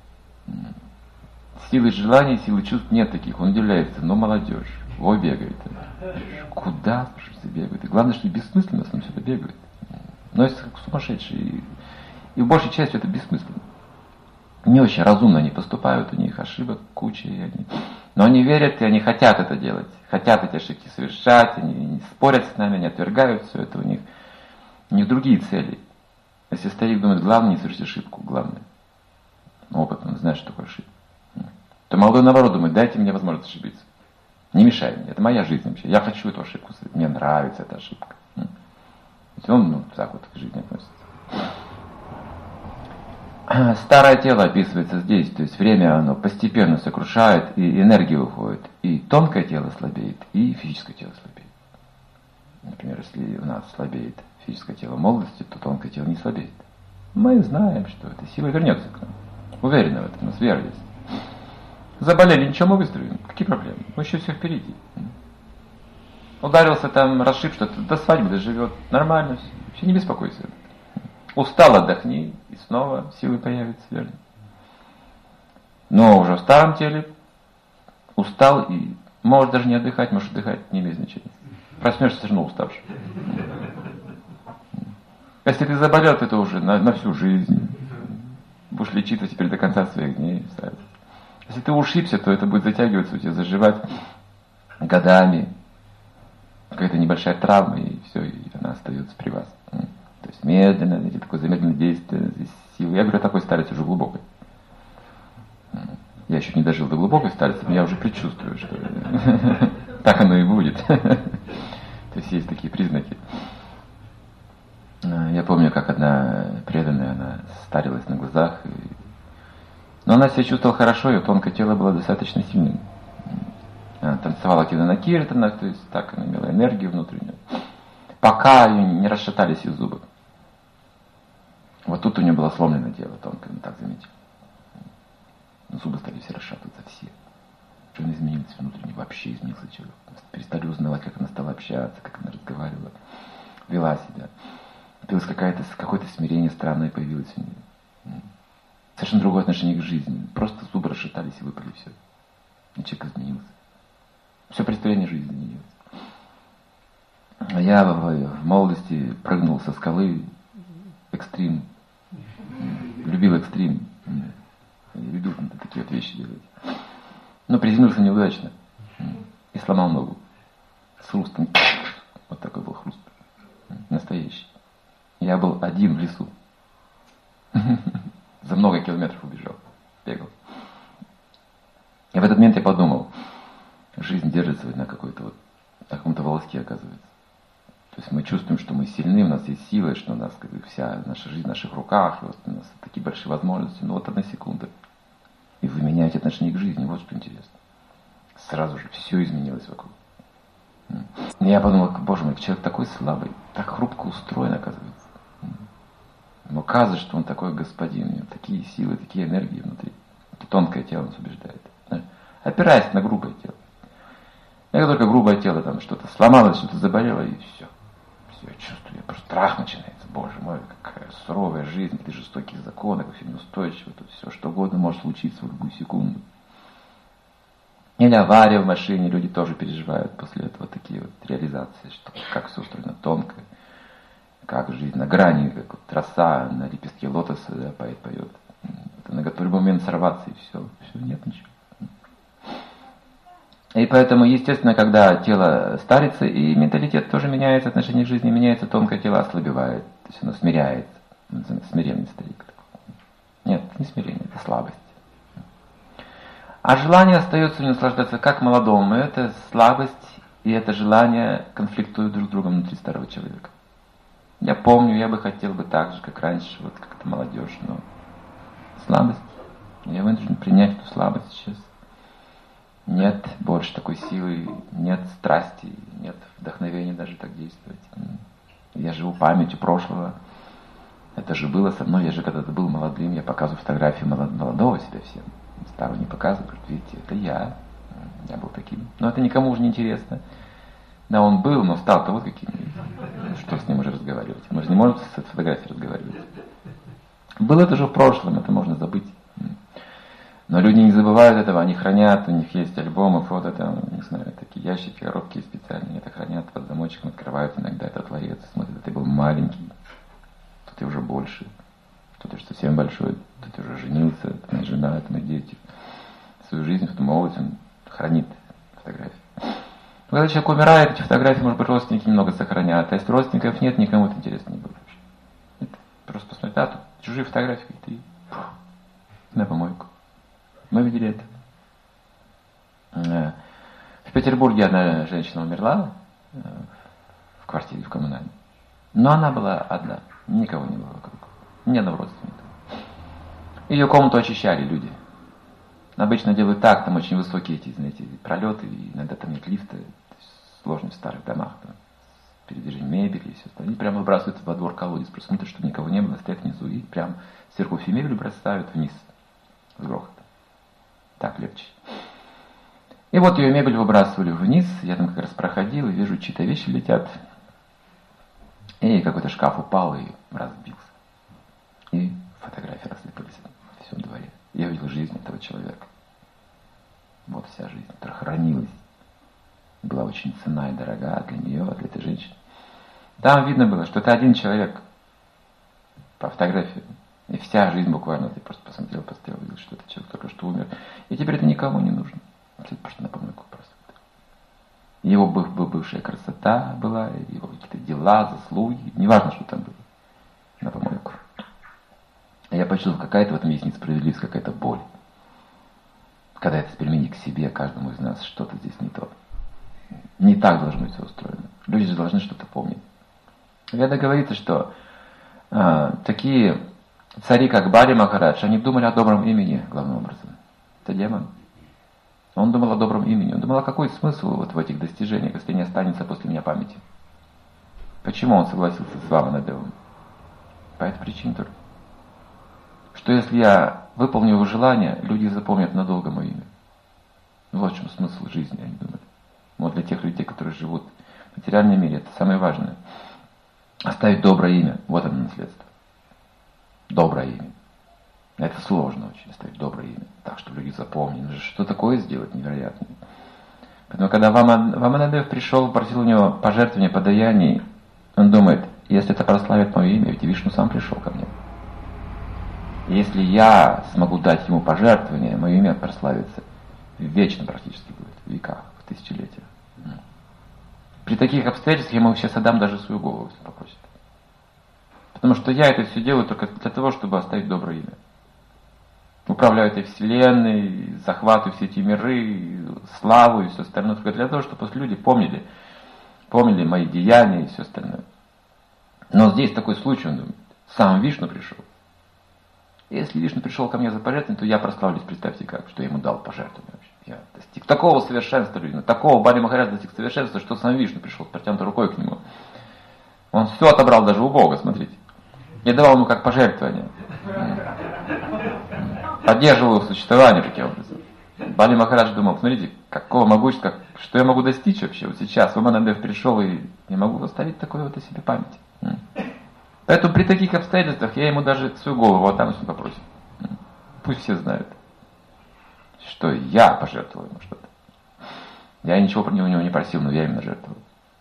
Силы желаний, силы чувств нет таких. Он удивляется, но молодежь. Ой, бегает. Куда, слушайте, бегают? И главное, что бессмысленно с ним все это бегают. Носятся как сумасшедшие. И, и в большей части это бессмысленно. Не очень разумно они поступают, у них ошибок куча. И они... Но они верят, и они хотят это делать. Хотят эти ошибки совершать, они не спорят с нами, они отвергают все это. У них, у них другие цели. Если старик думает, главное не совершить ошибку, главное. Опыт, он знает, что такое ошибка. То молодой наоборот думает, дайте мне возможность ошибиться. Не мешай мне, это моя жизнь вообще. Я хочу эту ошибку, мне нравится эта ошибка. Он ну, так вот к жизни относится. Старое тело описывается здесь, то есть время оно постепенно сокрушает, и энергия уходит. И тонкое тело слабеет, и физическое тело слабеет. Например, если у нас слабеет физическое тело в молодости, то тонкое тело не слабеет. Мы знаем, что эта сила вернется к нам. Уверены в этом, у нас вера есть. Заболели, ничего, мы выздоровеем. Какие проблемы? Мы еще все впереди. Ударился там, расшиб что-то, до свадьбы доживет. Нормально, все. Вообще не беспокойся. Устал, отдохни, и снова силы появятся, верно? Но уже в старом теле устал и можешь даже не отдыхать, можешь отдыхать, не имеет значения. Проснешься все равно уставший. Если ты заболел, то это уже на, на всю жизнь. Будешь лечиться теперь до конца своих дней. Если ты ушибся, то это будет затягиваться у тебя, заживать годами. Какая-то небольшая травма, и все, и она остается при вас. То есть медленно, знаете, такое замедленное действие, здесь силы. Я говорю о такой старости уже глубокой. Я еще не дожил до глубокой старости, но я уже предчувствую, что так оно и будет. То есть есть такие признаки. Я помню, как одна преданная, она старилась на глазах. И... Но она себя чувствовала хорошо, ее тонкое тело было достаточно сильным. Она танцевала активно на киртанах, то есть так она имела энергию внутреннюю. Пока ее не расшатались ее зубы. Вот тут у нее было сломлено тело тонкое, она так заметила. Зубы стали все расшатываться, все. Что он изменился внутренне, вообще изменился человек. Перестали узнавать, как она стала общаться, как она разговаривала, вела себя. Появилось какое-то, какое-то смирение странное появилось у нее. Совершенно другое отношение к жизни. Просто зубы расшатались и выпали, все. И человек изменился. Все представление жизни изменилось. Я в молодости прыгнул со скалы, экстрим. Любил экстрим. Ведут надо такие вот вещи делать. Но приземлился неудачно. И сломал ногу. С хрустом. Вот такой был хруст. Настоящий. Я был один в лесу. За много километров убежал. Бегал. И в этот момент я подумал, жизнь держится на какой-то вот, на каком-то волоске, оказывается. То есть мы чувствуем, что мы сильны, у нас есть сила, что у нас как бы, вся наша жизнь в наших руках, и вот у нас такие большие возможности. Но вот одна секунда. И вы меняете отношение к жизни. Вот что интересно. Сразу же все изменилось вокруг. И я подумал, боже мой, человек такой слабый, так хрупко устроен, оказывается. Но оказывается, что он такой господин, у него такие силы, такие энергии внутри. Это тонкое тело нас убеждает. Опираясь на грубое тело. Я только грубое тело, там что-то сломалось, что-то заболело, и все. Все, я чувствую, я просто страх начинается. Боже мой, какая суровая жизнь, какие жестокие законы, как все неустойчиво, тут все, что угодно может случиться в любую секунду. Или авария в машине, люди тоже переживают после этого такие вот реализации, что как все устроено тонко, как жизнь на грани, как вот роса на лепестке лотоса, да, поэт поет. Это готов в любой момент сорваться, и все, все, нет ничего. И поэтому, естественно, когда тело старится, и менталитет тоже меняется, отношение к жизни меняется, тонкое тело ослабевает, то есть оно смиряется. Смиренный старик. Нет, не смирение, это слабость. А желание остается наслаждаться как молодому. Это слабость и это желание конфликтуют друг с другом внутри старого человека. Я помню, я бы хотел бы так же, как раньше, вот как это молодежь, но слабость. Я вынужден принять эту слабость сейчас. Нет больше такой силы, нет страсти, нет вдохновения даже так действовать. Я живу памятью прошлого. Это же было со мной, я же когда-то был молодым, я показываю фотографии молодого себя всем. Старого не показываю, говорю, видите, это я. Я был таким. Но это никому уже не интересно. Да, он был, но стал-то вот каким. Что с ним уже разговаривать? Мы же не можем с этой фотографией разговаривать. Было это же в прошлом, это можно забыть. Но люди не забывают этого, они хранят, у них есть альбомы, фото, там, не знаю, такие ящики, коробки специальные, это хранят, под замочком открывают иногда этот ларец, смотрят, ты был маленький, тут ты уже больше, тут ты уже совсем большой, тут ты уже женился, это моя жена, это мои дети. Свою жизнь, эту молодость он хранит фотографии. Когда человек умирает, эти фотографии, может быть, родственники немного сохранят, а если родственников нет, никому это интересно не будет вообще. Это просто посмотреть, а тут чужие фотографии, ты на помойку. Мы видели это. В Петербурге одна женщина умерла в квартире, в коммунальной. Но она была одна, никого не было вокруг. Ни одного родственника. Ее комнату очищали люди. Обычно делают так, там очень высокие эти, знаете, пролеты, и иногда там нет лифта, сложно в старых домах, там, передвижение мебели и все остальное. Они прямо выбрасываются во двор колодец, просто смотрят, чтобы никого не было, стоят внизу, и прям сверху всю мебель бросают вниз, с грохотом. Так легче. И вот ее мебель выбрасывали вниз, я там как раз проходил, и вижу, чьи-то вещи летят. И какой-то шкаф упал и разбился. И фотографии рассыпались во всем дворе. Я видел жизнь этого человека. Вот вся жизнь, которая хранилась. Была очень ценна и дорога для нее, для этой женщины. Там видно было, что это один человек по фотографии. И вся жизнь буквально, ты просто посмотрел, посмотрел, видел, что это человек только что умер. И теперь это никому не нужно. Это просто на помойку просто. Его бывшая красота была, его какие-то дела, заслуги, неважно, что там было, на помойку. Я почувствовал, какая-то в этом есть несправедливость, какая-то боль. Когда это применить к себе, каждому из нас, что-то здесь не то. Не так должно быть все устроено. Люди же должны что-то помнить. В Ведах говорится, что а, такие цари, как Бали Махарадж, они думали о добром имени, главным образом. Это демон. Он думал о добром имени. Он думал, а какой смысл вот в этих достижениях, если не останется после меня памяти? Почему он согласился с Ваманадевом? По этой причине только. Что если я выполню его желание, люди запомнят надолго мое имя. Вот в чем смысл жизни, они думают. Вот для тех людей, которые живут в материальном мире, это самое важное. Оставить доброе имя. Вот оно наследство. Доброе имя. Это сложно очень, оставить доброе имя. Так, чтобы люди запомнили. Что такое сделать невероятное. Поэтому, когда Ваманадев пришел, просил у него пожертвования, подаяний, он думает, если это прославит мое имя, ведь Вишну сам пришел ко мне. И если я смогу дать ему пожертвование, мое имя прославится вечно практически будет, в веках, в тысячелетия. При таких обстоятельствах я ему сейчас отдам даже свою голову, если попросит. Потому что я это все делаю только для того, чтобы оставить доброе имя. Управляю этой вселенной, захватываю все эти миры, славу и все остальное. Только для того, чтобы люди помнили, помнили мои деяния и все остальное. Но здесь такой случай, он думает, сам Вишну пришел. Если Вишну пришел ко мне за пожертвование, то я прославлюсь, представьте как, что я ему дал пожертвование вообще. Я достиг такого совершенства, люди, такого Бали Махарадж достиг совершенства, что сам Вишну пришел с протянутой рукой к нему. Он все отобрал даже у Бога, смотрите. Я давал ему как пожертвование. Поддерживал его существование таким образом. Бали Махарадж думал, смотрите, какого могущества, как, что я могу достичь вообще вот сейчас. Ваманадев пришел и не могу оставить такое вот о себе память. Поэтому при таких обстоятельствах я ему даже свою голову отдам, если он попросит. Пусть все знают, что я пожертвовал ему что-то. Я ничего про него не просил, но я именно жертвовал.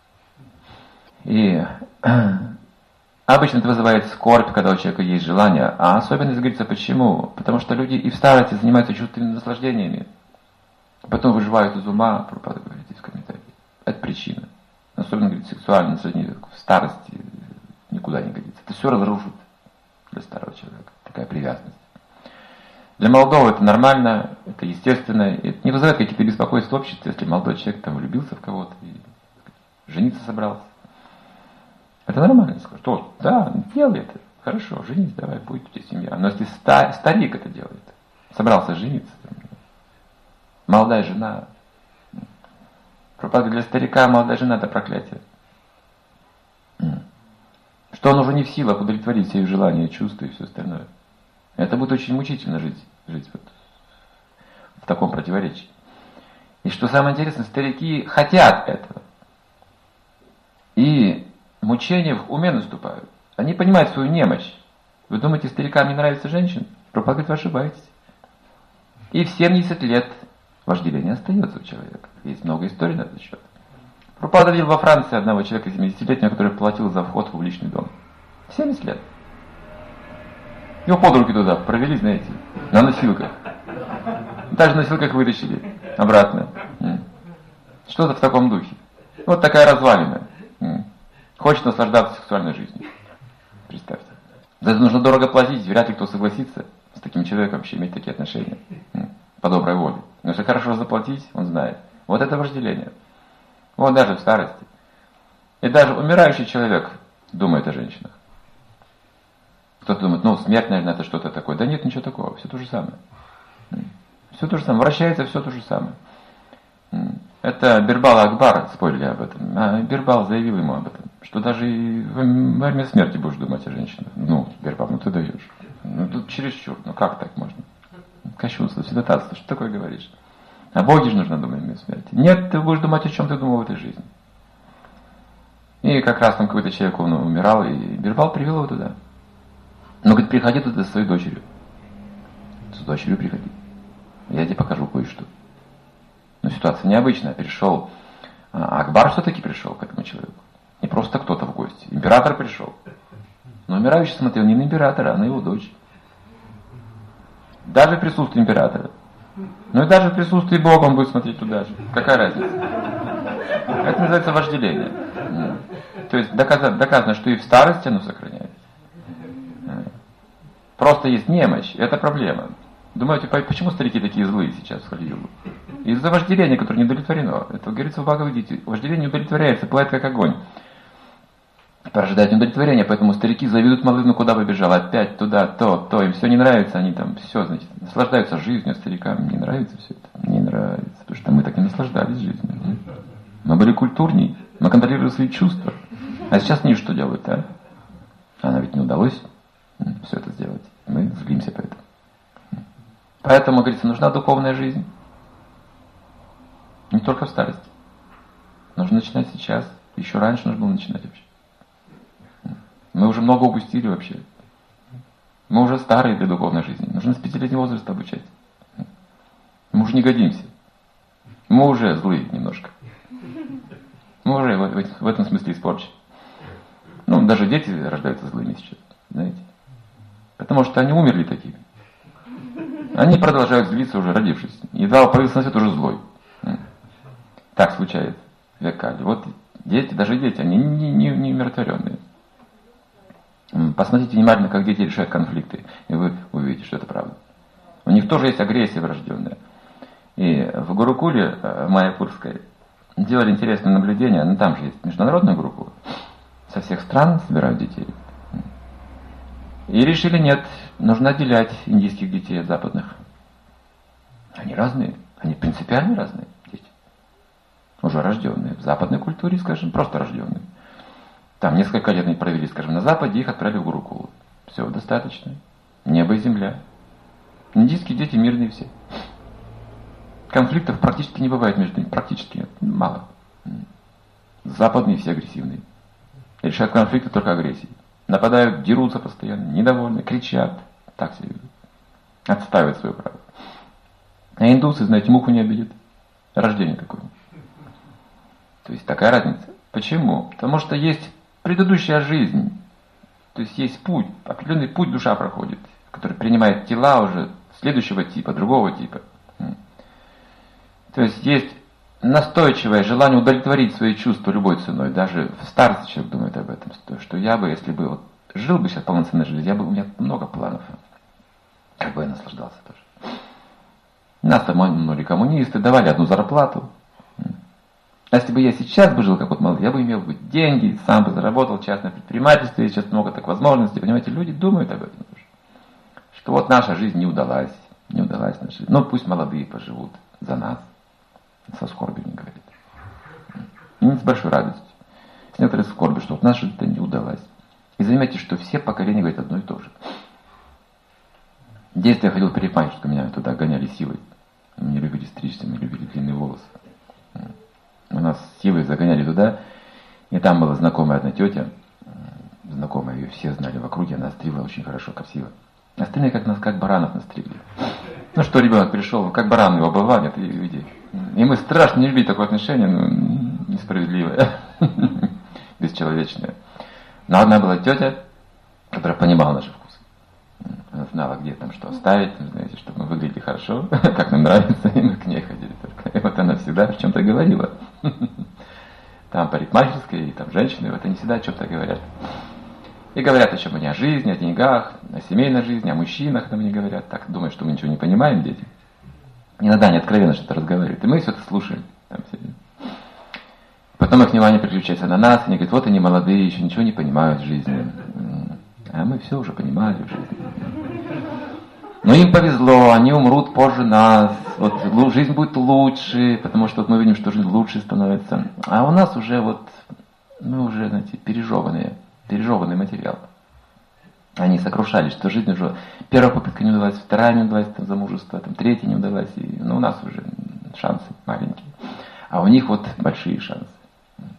И обычно это вызывает скорбь, когда у человека есть желание. А особенно говорится, почему? Потому что люди и в старости занимаются чувственными наслаждениями. Потом выживают из ума, Прабхупада говорит в комментарии. Это причина. Особенно, говорит, сексуальное наслаждение в старости никуда не годится. Это все разрушит для старого человека. Такая привязанность. Для молодого это нормально, это естественно. Это не вызывает какие-то беспокойства в обществе, если молодой человек там влюбился в кого-то и жениться собрался. Это нормально. Что? Да, делай это. Хорошо, женись, давай, будет у тебя семья. Но если старик это делает, собрался жениться, молодая жена, Прабхупада для старика молодая жена это проклятие. Что он уже не в силах удовлетворить все их желания, чувства и все остальное. Это будет очень мучительно жить, жить вот в таком противоречии. И что самое интересное, старики хотят этого. И мучения в уме наступают. Они понимают свою немощь. Вы думаете, старикам не нравится женщин? Прабхупада говорит, вы ошибаетесь. И в семьдесят лет вожделение остается у человека. Есть много историй на этот счет. Прабхупада видел во Франции одного человека семидесятилетнего, который платил за вход в публичный дом. семьдесят лет. Его под руки туда провели, знаете, на носилках. Даже на носилках вытащили обратно. Что-то в таком духе. Вот такая развалина. Хочет наслаждаться сексуальной жизнью. Представьте. За это нужно дорого платить, вряд ли кто согласится с таким человеком вообще иметь такие отношения. По доброй воле. Но если хорошо заплатить, он знает. Вот это вожделение. Вот даже в старости. И даже умирающий человек думает о женщинах. Кто-то думает, ну, смерть, наверное, это что-то такое. Да нет, ничего такого, все то же самое. Все то же самое, вращается все то же самое. Это Бирбал Акбар спорили об этом. А Бирбал заявил ему об этом, что даже и во время смерти будешь думать о женщинах. Ну, Бирбал, ну ты даешь. Ну, тут чересчур, ну как так можно? Кощунство, святотатство, что такое говоришь? О Боге же нужно думать в смерти. Нет, ты будешь думать, о чем ты думал в этой жизни. И как раз там какой-то человек, он умирал, и Бирбал привел его туда. Ну, говорит, приходи туда со своей дочерью. С дочерью приходи. Я тебе покажу кое-что. Но ситуация необычная. Пришел а Акбар все-таки пришел к этому человеку. Не просто кто-то в гости. Император пришел. Но умирающий смотрел не на императора, а на его дочь. Даже в присутствии императора. Ну и даже в присутствии Бога он будет смотреть туда же. Какая разница? Это называется вожделение. То есть доказано, доказано, что и в старости оно сохраняется. Просто есть немощь, это проблема. Думаете, почему старики такие злые сейчас в Кали-югу? Из-за вожделения, которое не удовлетворено. Это говорится в Бхагавад-гите. Вожделение не удовлетворяется, пылает как огонь. Порождает неудовлетворение, поэтому старики завидуют малым, ну куда побежал, опять туда, то, то, им все не нравится, они там все, значит, наслаждаются жизнью, старикам не нравится все это, не нравится, потому что мы так не наслаждались жизнью. Мы были культурней, мы контролировали свои чувства. А сейчас они что делают, а? А нам ведь не удалось все это сделать. Мы злимся поэтому. Поэтому, говорится, нужна духовная жизнь. Не только в старости. Нужно начинать сейчас. Еще раньше нужно было начинать вообще. Мы уже много упустили вообще. Мы уже старые для духовной жизни. Нужно с пятилетнего возраста обучать. Мы уже не годимся. Мы уже злые немножко. Мы уже в, в этом смысле испорчены. Ну, даже дети рождаются злыми сейчас, знаете. Потому что они умерли такими. Они продолжают злиться уже родившись. Едва появился на свет, уже злой. Так случается веками. Вот дети, даже дети, они не, не, не умиротворенные. Посмотрите внимательно, как дети решают конфликты, и вы увидите, что это правда. У них тоже есть агрессия врожденная. И в Гурукуле, в Майяпурской, делали интересное наблюдение, ну там же есть международная Гурукула, со всех стран собирают детей. И решили, нет, нужно отделять индийских детей от западных. Они разные, они принципиально разные дети. Уже рожденные. В западной культуре, скажем, просто рожденные. Там несколько лет они провели, скажем, на Западе, их отправили в Гурукулу. Все, достаточно. Небо и земля. Индийские дети мирные все. Конфликтов практически не бывает между ними. Практически мало. Западные все агрессивные. Решают конфликты только агрессией. Нападают, дерутся постоянно, недовольны, кричат. Так себе ведут. Отстаивают свое право. А индусы, знаете, муху не обидят. Рождение такое. То есть такая разница. Почему? Потому что есть предыдущая жизнь. То есть есть путь, определенный путь душа проходит, который принимает тела уже следующего типа, другого типа. То есть есть настойчивое желание удовлетворить свои чувства любой ценой. Даже в старости человек думает об этом, что я бы, если бы вот жил бы сейчас полноценной жизнью, я бы, у меня много планов. Как бы я наслаждался тоже. Нас там обманули коммунисты, давали одну зарплату. А если бы я сейчас бы жил как вот молодой, я бы имел бы деньги, сам бы заработал частное предпринимательство, и сейчас много так возможностей. Понимаете, люди думают об этом тоже. Что вот наша жизнь не удалась, не удалась наша жизнь. Ну пусть молодые поживут за нас. Со скорбью не говорит. И не с большой радостью. С некоторой скорбью, что вот наша жизнь не удалась. И заметьте, что все поколения говорят одно и то же. В детстве я ходил в парикмахерскую, меня туда гоняли силой. Мы не любили стричься, мы любили длинные волосы. У нас силой загоняли туда, и там была знакомая одна тетя, знакомая, ее все знали в округе, она стригла очень хорошо, красиво. Остальные как нас, как баранов настригли. Ну что, ребенок пришел, как баран его оболванят, и види. И мы страшно не любили такое отношение, ну, несправедливое, бесчеловечное. Но одна была тетя, которая понимала наши вкусы. Она знала, где там что оставить, знаете, чтобы мы выглядели хорошо, как нам нравится, и мы к ней ходили только. И вот она всегда о чем-то говорила. Там парикмахерская, и там женщины, вот они всегда о чем-то говорят. И говорят о чем они, о жизни, о деньгах, о семейной жизни, о мужчинах нам не говорят. Так думают, что мы ничего не понимаем, дети. Иногда они откровенно что-то разговаривают. И мы все это слушаем. Там сидим. Потом их внимание переключается на нас, и они говорят, вот они молодые, еще ничего не понимают в жизни. А мы все уже понимали в жизни. Но им повезло, они умрут позже нас. Вот жизнь будет лучше, потому что вот мы видим, что жизнь лучше становится. А у нас уже вот, мы уже, знаете, пережеванные. Пережеванный материал. Они сокрушались, что жизнь уже первая попытка не удалась, вторая не удалась, там, замужество, там, третья не удалась, и, ну, у нас уже шансы маленькие. А у них вот большие шансы.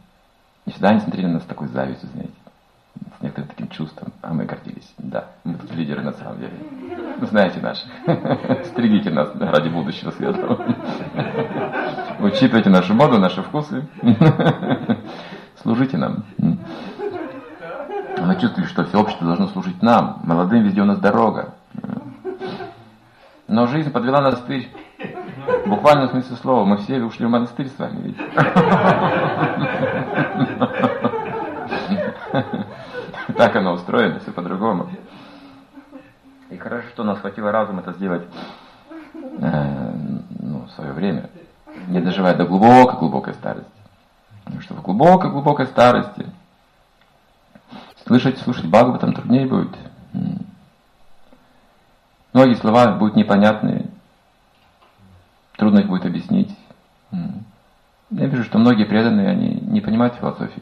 И всегда они смотрели на нас с такой завистью, знаете, с некоторым таким чувством, а мы гордились. Да, мы тут лидеры на самом деле. Вы знаете наших. Стригите нас ради будущего света. Учитывайте нашу моду, наши вкусы. Служите нам. Мы чувствовали, что все общество должно служить нам. Молодым везде у нас дорога. Но жизнь подвела нас в монастырь. В буквальном смысле слова. Мы все ушли в монастырь с вами, видите? Так оно устроено, все по-другому. И хорошо, что у нас хватило разума это сделать э, ну, в свое время, не доживая до глубокой-глубокой старости. Потому что в глубокой-глубокой старости слышать, слушать Бхагаватам труднее будет. Многие слова будут непонятные, трудно их будет объяснить. Я вижу, что многие преданные, они не понимают философию.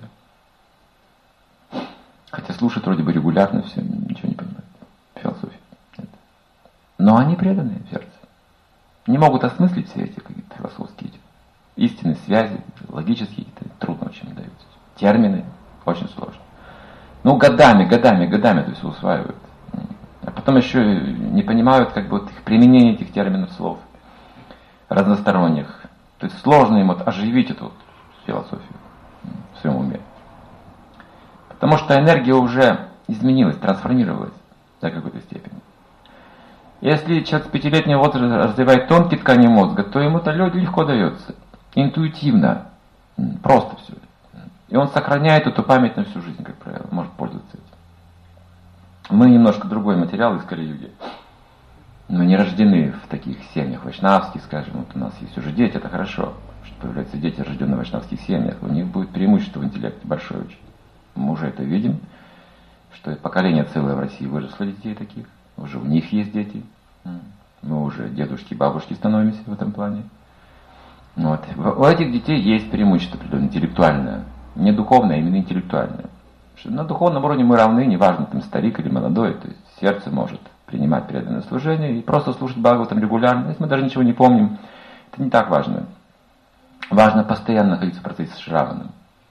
Хотя слушают вроде бы регулярно все, ничего не понимают. Философию. Нет. Но они преданные в сердце. Не могут осмыслить все эти какие-то философские истины, связи, логические какие-то трудно очень даются. Термины очень сложно. Ну, годами, годами, годами это все усваивают. А потом еще не понимают как бы вот их применение этих терминов слов разносторонних. То есть сложно им вот оживить эту вот философию в своем уме. Потому что энергия уже изменилась, трансформировалась до какой-то степени. Если человек с пятилетнего возраста развивает тонкие ткани мозга, то ему это легко дается. Интуитивно. Просто все. И он сохраняет эту память на всю жизнь, как правило. Может пользоваться этим. Мы немножко другой материал из Кали-юги. Мы не рождены в таких семьях вайшнавских, скажем. Вот у нас есть уже дети, это хорошо. Что появляются дети, рожденные в вайшнавских семьях. У них будет преимущество в интеллекте большое очень. Мы уже это видим, что поколение целое в России выросло детей таких. Уже у них есть дети. Мы уже дедушки и бабушки становимся в этом плане. Вот. У этих детей есть преимущество определенное, интеллектуальное. Не духовное, а именно интеллектуальное. Что на духовном уровне мы равны, неважно, там старик или молодой. То есть сердце может принимать преданное служение и просто слушать Бхагаватам регулярно. Если мы даже ничего не помним, это не так важно. Важно постоянно находиться в процессе с Шраваном.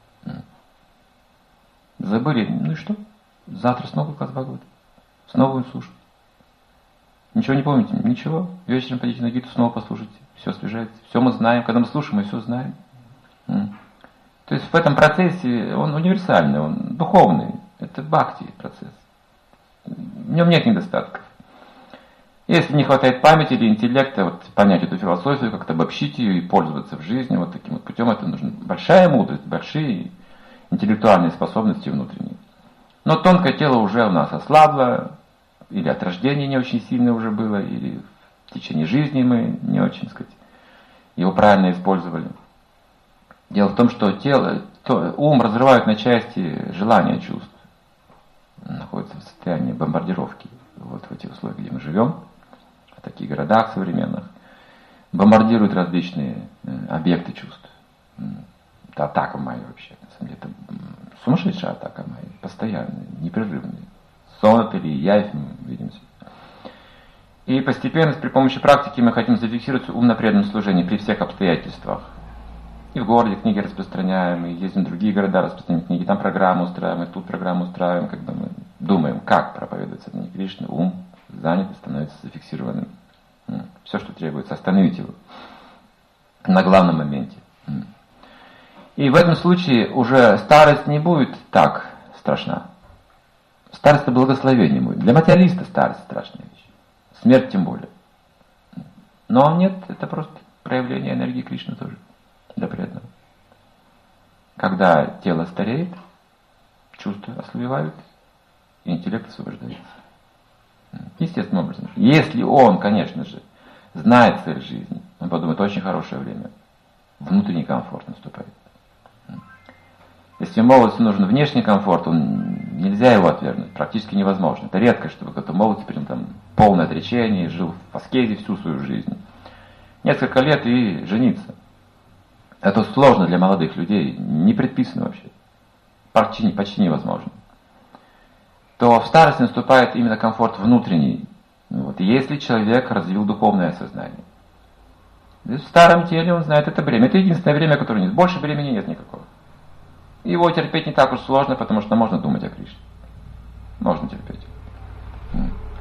Забыли, ну и что? Завтра снова класс Бхагаватам. Снова будем слушать. Ничего не помните? Ничего. Вечером пойдите на Гиту, снова послушайте. Все освежается. Все мы знаем. Когда мы слушаем, мы все знаем. То есть в этом процессе он универсальный, он духовный. Это бхакти процесс. В нем нет недостатков. Если не хватает памяти или интеллекта, вот, понять эту философию, как-то обобщить ее и пользоваться в жизни вот таким вот путем, это нужно большая мудрость, большие интеллектуальные способности внутренние. Но тонкое тело уже у нас ослабло, или от рождения не очень сильно уже было, или в течение жизни мы не очень, так сказать, его правильно использовали. Дело в том, что тело, то, ум разрывают на части желания чувств. Он находится в состоянии бомбардировки. Вот в этих условиях, где мы живем, в таких городах современных, бомбардируют различные объекты чувств. Это атака моя вообще. На самом деле, это сумасшедшая атака моя, постоянная, непрерывная. Сон или явь мы видимся. И постепенно, при помощи практики, мы хотим зафиксировать ум на преданном служении при всех обстоятельствах. И в городе книги распространяем, и ездим в другие города, распространяем книги, там программу устраиваем, и тут программу устраиваем, когда мы думаем, как проповедовать сознание Кришны, ум занят и становится зафиксированным. Все, что требуется, остановить его на главном моменте. И в этом случае уже старость не будет так страшна. Старость — это благословение будет. Для материалиста старость — страшная вещь. Смерть тем более. Но нет, это просто проявление энергии Кришны тоже. Для преданного. Когда тело стареет, чувства ослабевают, и интеллект освобождается. Естественным образом. Если он, конечно же, знает цель жизни, он подумает, очень хорошее время. Внутренний комфорт наступает. Если молодцу нужен внешний комфорт, он, нельзя его отвергнуть, практически невозможно. Это редко, чтобы кто-то молодец принял там полное отречение, жил в аскезе всю свою жизнь. Несколько лет и жениться. Это сложно для молодых людей, не предписано вообще. Почти, почти невозможно. То в старости наступает именно комфорт внутренний. Вот, если человек развил духовное сознание. В старом теле он знает это время. Это единственное время, которое нет. Больше времени нет никакого. Его терпеть не так уж сложно, потому что можно думать о Кришне. Можно терпеть.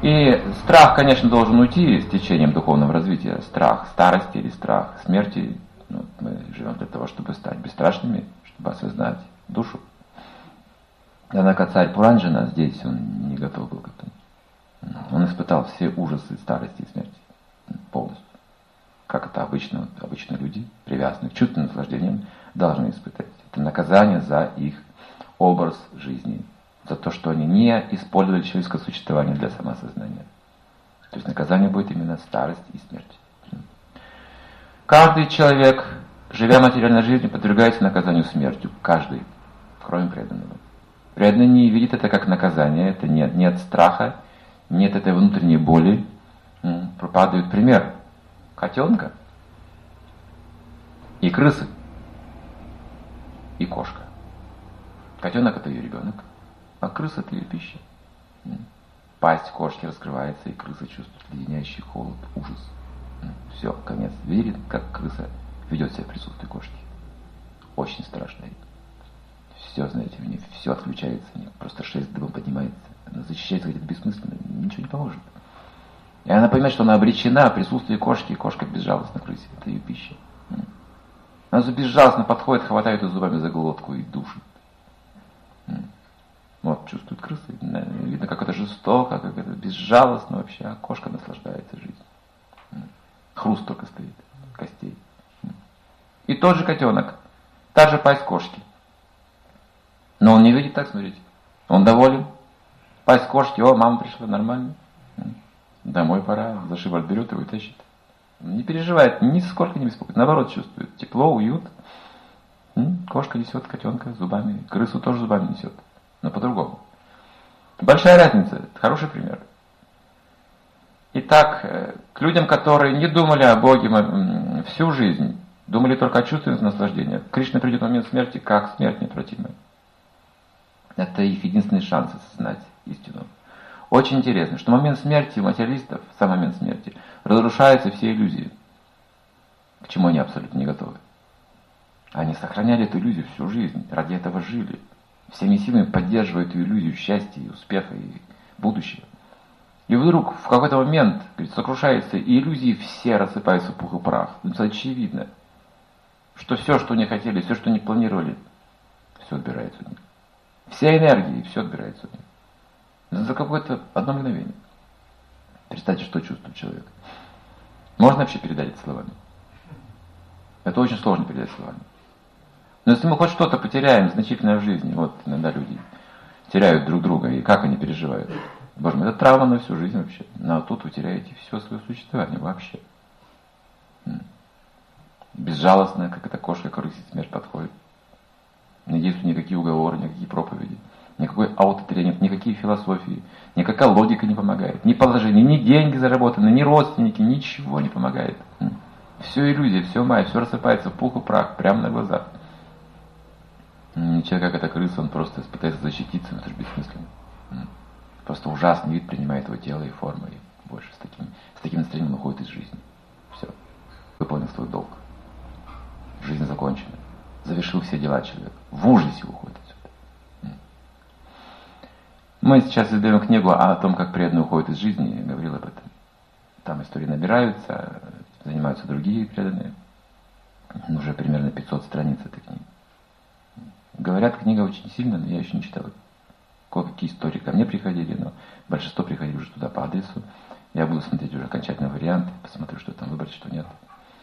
И страх, конечно, должен уйти с течением духовного развития. Страх старости или страх смерти. Ну, мы живем для того, чтобы стать бесстрашными, чтобы осознать душу. Однако царь Пуранджана здесь он не готов был к этому. Он испытал все ужасы старости и смерти полностью. Как это обычно, вот, обычно люди, привязанные к чувственным наслаждениям, должны испытать. Это наказание за их образ жизни, за то, что они не использовали человеческое существование для самосознания. То есть наказание будет именно старость и смерть. Каждый человек, живя материальной жизнью, подвергается наказанию смертью. Каждый, кроме преданного. Преданный не видит это как наказание, это нет, нет страха, нет этой внутренней боли. Пропадает пример котенка и крысы, и кошка. Котенок — это ее ребенок, а крыса — это ее пища. Пасть кошки раскрывается, и крыса чувствует леденящий холод, ужас. Все, конец. Видели, как крыса ведет себя в присутствии кошки? Очень страшно. Все, знаете, у нее все отключается, у нее просто шерсть дыбом поднимается. Она защищается где-то бессмысленно, ничего не поможет. И она понимает, что она обречена в присутствии кошки, и кошка безжалостна к крысе. Это ее пища. Она безжалостно подходит, хватает ее зубами за глотку и душит. Вот, чувствует крысы. Видно, как это жестоко, как это безжалостно вообще. А кошка наслаждается жизнью. Хруст только стоит, костей. И тот же котенок, та же пасть кошки. Но он не видит так, смотрите. Он доволен. Пасть кошки, о, мама пришла, нормально. Домой пора, за шиворот берет и вытащит. Не переживает, нисколько не беспокоит. Наоборот, чувствует тепло, уют. Кошка несет котенка зубами, крысу тоже зубами несет. Но по-другому. Большая разница, это хороший пример. Итак, к людям, которые не думали о Боге всю жизнь, думали только о чувственных наслаждениях, Кришна придет в момент смерти как смерть неотвратимая. Это их единственный шанс осознать истину. Очень интересно, что в момент смерти у материалистов, в сам момент смерти, разрушаются все иллюзии, к чему они абсолютно не готовы. Они сохраняли эту иллюзию всю жизнь, ради этого жили. Всеми силами поддерживают эту иллюзию счастья, и успеха, и будущего. И вдруг в какой-то момент, говорит, сокрушается, и иллюзии все рассыпаются в пух и прах. Это очевидно, что все, что они хотели, все, что они планировали, все отбирается у них. Вся энергия, все отбирается у них. За какое-то одно мгновение. Представьте, что чувствует человек. Можно вообще передать это словами? Это очень сложно передать словами. Но если мы хоть что-то потеряем значительное в жизни, вот иногда люди теряют друг друга, и как они переживают. Боже мой, это травма на всю жизнь вообще. Но тут вы теряете все свое существование вообще. Безжалостно, как эта кошка к крысе смерть подходит. Не действуют никакие уговоры, никакие проповеди, никакой аутотренинг, никакие философии, никакая логика не помогает. Ни положение, ни деньги заработанные, ни родственники, ничего не помогает. Все иллюзия, все майя, все рассыпается в пух и прах, прямо на глазах. Человек, как эта крыса, он просто пытается защититься, но это же бессмысленно. Просто ужасный вид принимает его тело и форма, и больше с таким, с таким настроением уходит из жизни. Все. Выполнил свой долг. Жизнь закончена. Завершил все дела человек. В ужасе уходит отсюда. Мы сейчас издаем книгу о том, как преданные уходят из жизни. Я говорил об этом. Там истории набираются, занимаются другие преданные. Уже примерно пятьсот страниц этой книги. Говорят, книга очень сильная, но я еще не читал. Кое-какие истории ко мне приходили, но большинство приходили уже туда по адресу. Я буду смотреть уже окончательный вариант, посмотрю, что там выбрать, что нет.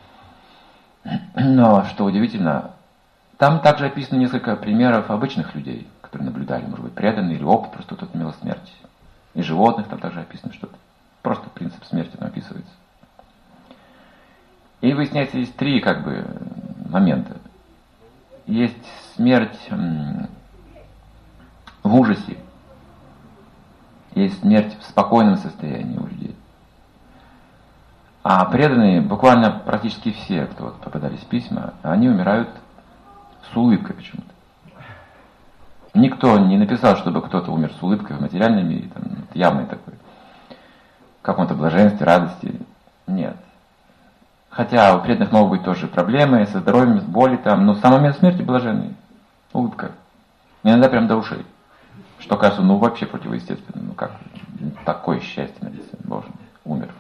Но, что удивительно, там также описано несколько примеров обычных людей, которые наблюдали, может быть, преданные или опыт, просто кто-то имел смерть. И животных там также описано что-то. Просто принцип смерти там описывается. И выясняется, есть три как бы момента. Есть смерть в ужасе. Есть смерть в спокойном состоянии у людей. А преданные, буквально практически все, кто вот попадались в письма, они умирают с улыбкой почему-то. Никто не написал, чтобы кто-то умер с улыбкой в материальном мире, там, явный такой, в каком-то блаженстве, радости. Нет. Хотя у преданных могут быть тоже проблемы со здоровьем, с боли там, но в сам момент смерти блаженный. Улыбка. Иногда прям до ушей. Что кажется, ну вообще противоестественно. Ну как? такое счастье на лице, боже мой, умер.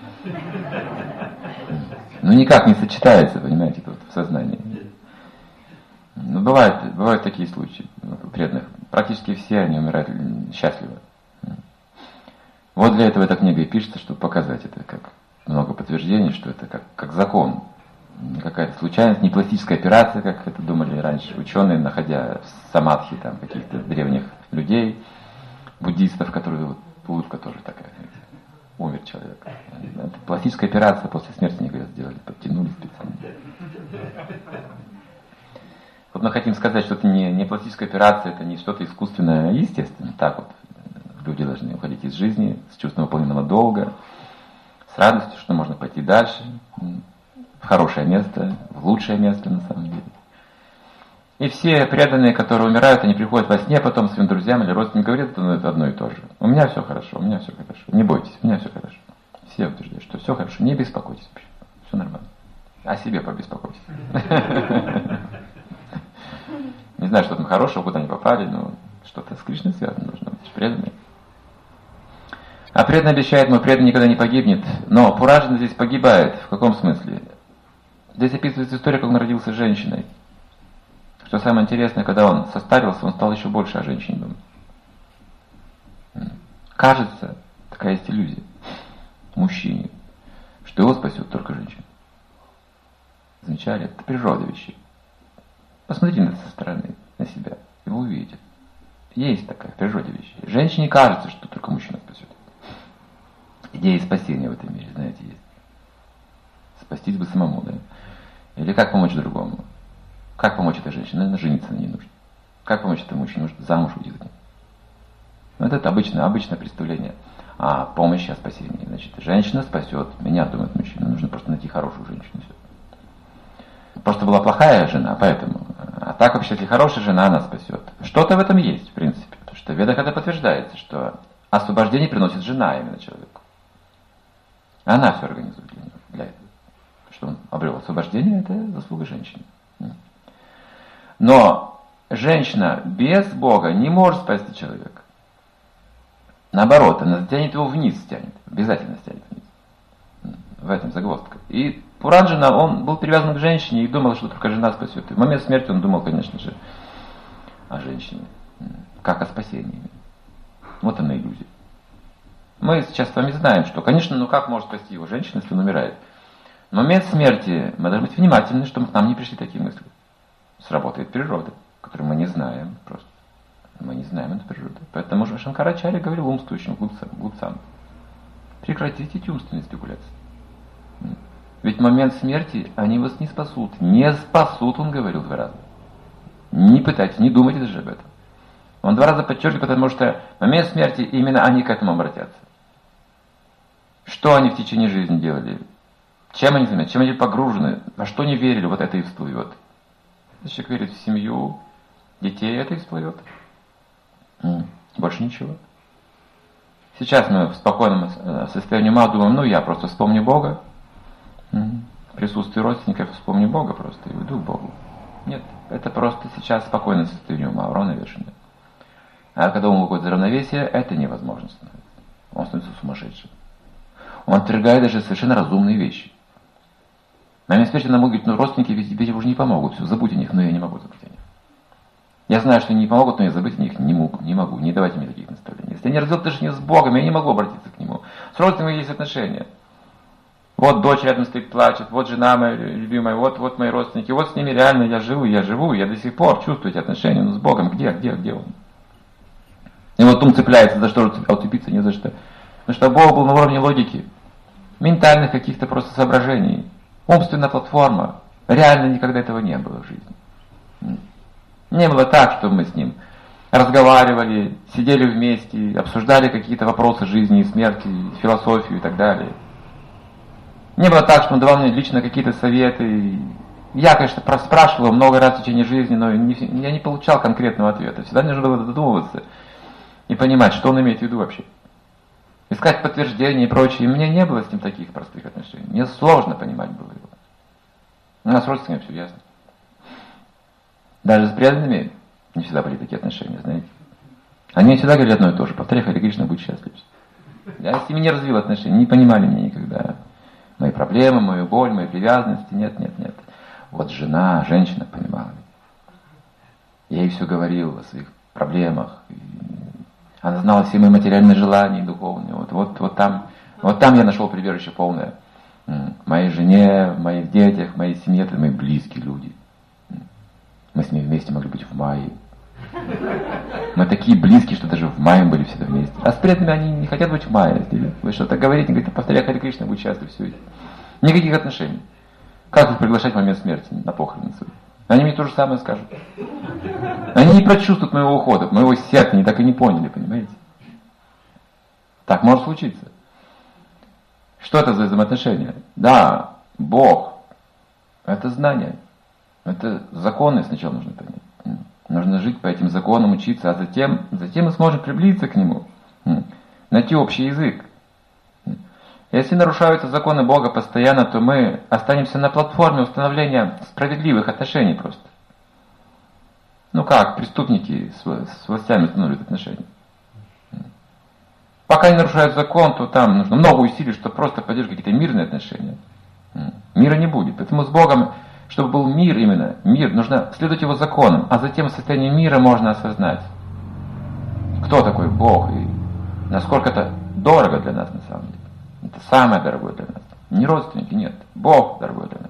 Ну никак не сочетается, понимаете, тут в сознании. Ну бывают, бывают такие случаи у преданных. Практически все они умирают счастливо. Вот для этого эта книга и пишется, чтобы показать это как много подтверждений, что это как, как закон. Не какая-то случайность, не пластическая операция, как это думали раньше ученые, находя в самадхи там каких-то древних людей, буддистов, которые, вот, улыбка тоже такая, умер человек. Это пластическая операция после смерти, они говорят, сделали, подтянули специально. Вот мы хотим сказать, что это не, не пластическая операция, это не что-то искусственное, а естественно. Так вот люди должны уходить из жизни с чувством выполненного долга, с радостью, что можно пойти дальше, в хорошее место, в лучшее место на самом деле. И все преданные, которые умирают, они приходят во сне потом своим друзьям или родственникам, говорят, ну, это одно и то же. У меня все хорошо, у меня все хорошо. Не бойтесь, у меня все хорошо. Все утверждают, что все хорошо, не беспокойтесь вообще. Все нормально. О себе побеспокойтесь. Не знаю, что там хорошего, куда они попали, но что-то с Кришной связано должно быть. Преданные. А преданный обещает, мой преданный никогда не погибнет. Но Пуранджана здесь погибает. В каком смысле? Здесь описывается история, как он родился женщиной. Что самое интересное, когда он состарился, он стал еще больше о женщине думать. Кажется, такая есть иллюзия мужчине, что его спасет только женщина. Замечали? Это природа вещей. Посмотрите на это со стороны, на себя, и вы увидите. Есть такая в природе вещей. Женщине кажется, что только мужчина спасет. Идея спасения в этом мире, знаете, есть. Спастись бы самому, да? Или как помочь другому? Как помочь этой женщине? Наверное, жениться на ней нужно. Как помочь этому мужчине? Нужно замуж выйти за ним. Вот это обычное, обычное представление о помощи, о спасении. Значит, женщина спасет меня, думает мужчина. Нужно просто найти хорошую женщину. Все. Просто была плохая жена, поэтому. А так вообще, если хорошая жена, она спасет. Что-то в этом есть, в принципе. Потому что в Ведах это подтверждается, что освобождение приносит жена именно человеку. Она все организует для него, для этого. Что он обрел освобождение, это заслуга женщины. Но женщина без Бога не может спасти человека. Наоборот, она тянет его вниз, тянет, обязательно тянет вниз. В этом загвоздка. И Пуранджана, он был привязан к женщине и думал, что только жена спасет. И в момент смерти он думал, конечно же, о женщине, как о спасении. Вот она иллюзия. Мы сейчас с вами знаем, что, конечно, ну как может спасти его женщина, если он умирает. В момент смерти мы должны быть внимательны, чтобы к нам не пришли такие мысли. Сработает природа, которую мы не знаем просто. Мы не знаем эту природу. Поэтому же Шанкарачарья говорил умствующим глупцам: прекратите эти умственные спекуляции. Ведь в момент смерти они вас не спасут. Не спасут, он говорил два раза. Не пытайтесь, не думайте даже об этом. Он два раза подчеркивает, потому что в момент смерти именно они к этому обратятся. Что они в течение жизни делали? Чем они занимаются? Чем они погружены? Во что они верили? Вот это и всплывет. Если человек верит в семью, детей, это и всплывет. Больше ничего. Сейчас мы в спокойном состоянии ума думаем, ну я просто вспомню Бога, в присутствии родственников вспомню Бога просто и уйду к Богу. Нет, это просто сейчас спокойное состояние ума, уравновешенное. А когда он выходит из равновесия, это невозможно становится. Он становится сумасшедшим. Он отвергает даже совершенно разумные вещи. На меня смерти нам говорит, ну родственники ведь тебе уже не помогут, все, забудь о них, но я не могу забыть о них. Я знаю, что они не помогут, но я забыть о них не могу, не могу, не давайте мне таких наставлений. Если я не развил отношения с Богом, я не могу обратиться к Нему. С родственниками есть отношения. Вот дочь рядом стоит, плачет, вот жена моя любимая, вот, вот мои родственники, вот с ними реально я живу, я живу, я до сих пор чувствую эти отношения, но с Богом где, где, где он? И вот ум цепляется, за что уцепиться, не за что. Потому что Бог был на уровне логики, ментальных каких-то просто соображений. Умственная платформа. Реально никогда этого не было в жизни. Не было так, что мы с ним разговаривали, сидели вместе, обсуждали какие-то вопросы жизни и смерти, философию и так далее. Не было так, что он давал мне лично какие-то советы. Я, конечно, спрашивал много раз в течение жизни, но не, я не получал конкретного ответа. Всегда нужно было задумываться и понимать, что он имеет в виду вообще. Искать подтверждения и прочее. И у меня не было с ним таких простых отношений. Мне сложно понимать было его. У нас с родственниками все ясно. Даже с преданными не всегда были такие отношения, знаете. Они всегда говорили одно и то же. Повторяй, Харе Кришна, будь счастлив. Я с ними не развил отношения, не понимали меня никогда. Мои проблемы, мою боль, мои привязанности. Нет, нет, нет. Вот жена, женщина понимала меня. Я ей все говорил о своих проблемах. Она знала все мои материальные желания и духовные. Вот, вот, вот, там, вот там я нашел прибежище полное. В моей жене, в моих детях, в моей семье, это мои близкие люди. Мы с ними вместе могли быть в мае. Мы такие близкие, что даже в мае были всегда вместе. А с преданными они не хотят быть в мае. Вы что-то говорите, говорите, повторяй Харе Кришна, будь счастлив, все. Никаких отношений. Как их приглашать в момент смерти на похороны свои? Они мне то же самое скажут. Они не прочувствуют моего ухода, моего сердца, они так и не поняли, понимаете? Так может случиться. Что это за взаимоотношения? Да, Бог. Это знание. Это законы сначала нужно понять. Нужно жить по этим законам, учиться, а затем, затем мы сможем приблизиться к Нему. Найти общий язык. Если нарушаются законы Бога постоянно, то мы останемся на платформе установления справедливых отношений просто. Ну как преступники с, с властями устанавливают отношения. Пока не нарушают закон, то там нужно много усилий, чтобы просто поддерживать какие-то мирные отношения. Мира не будет. Поэтому с Богом, чтобы был мир именно, мир, нужно следовать Его законам, а затем в состоянии мира можно осознать, кто такой Бог и насколько это дорого для нас на самом деле. Это самое дорогое для нас. Не родственники, нет. Бог дорогой для нас.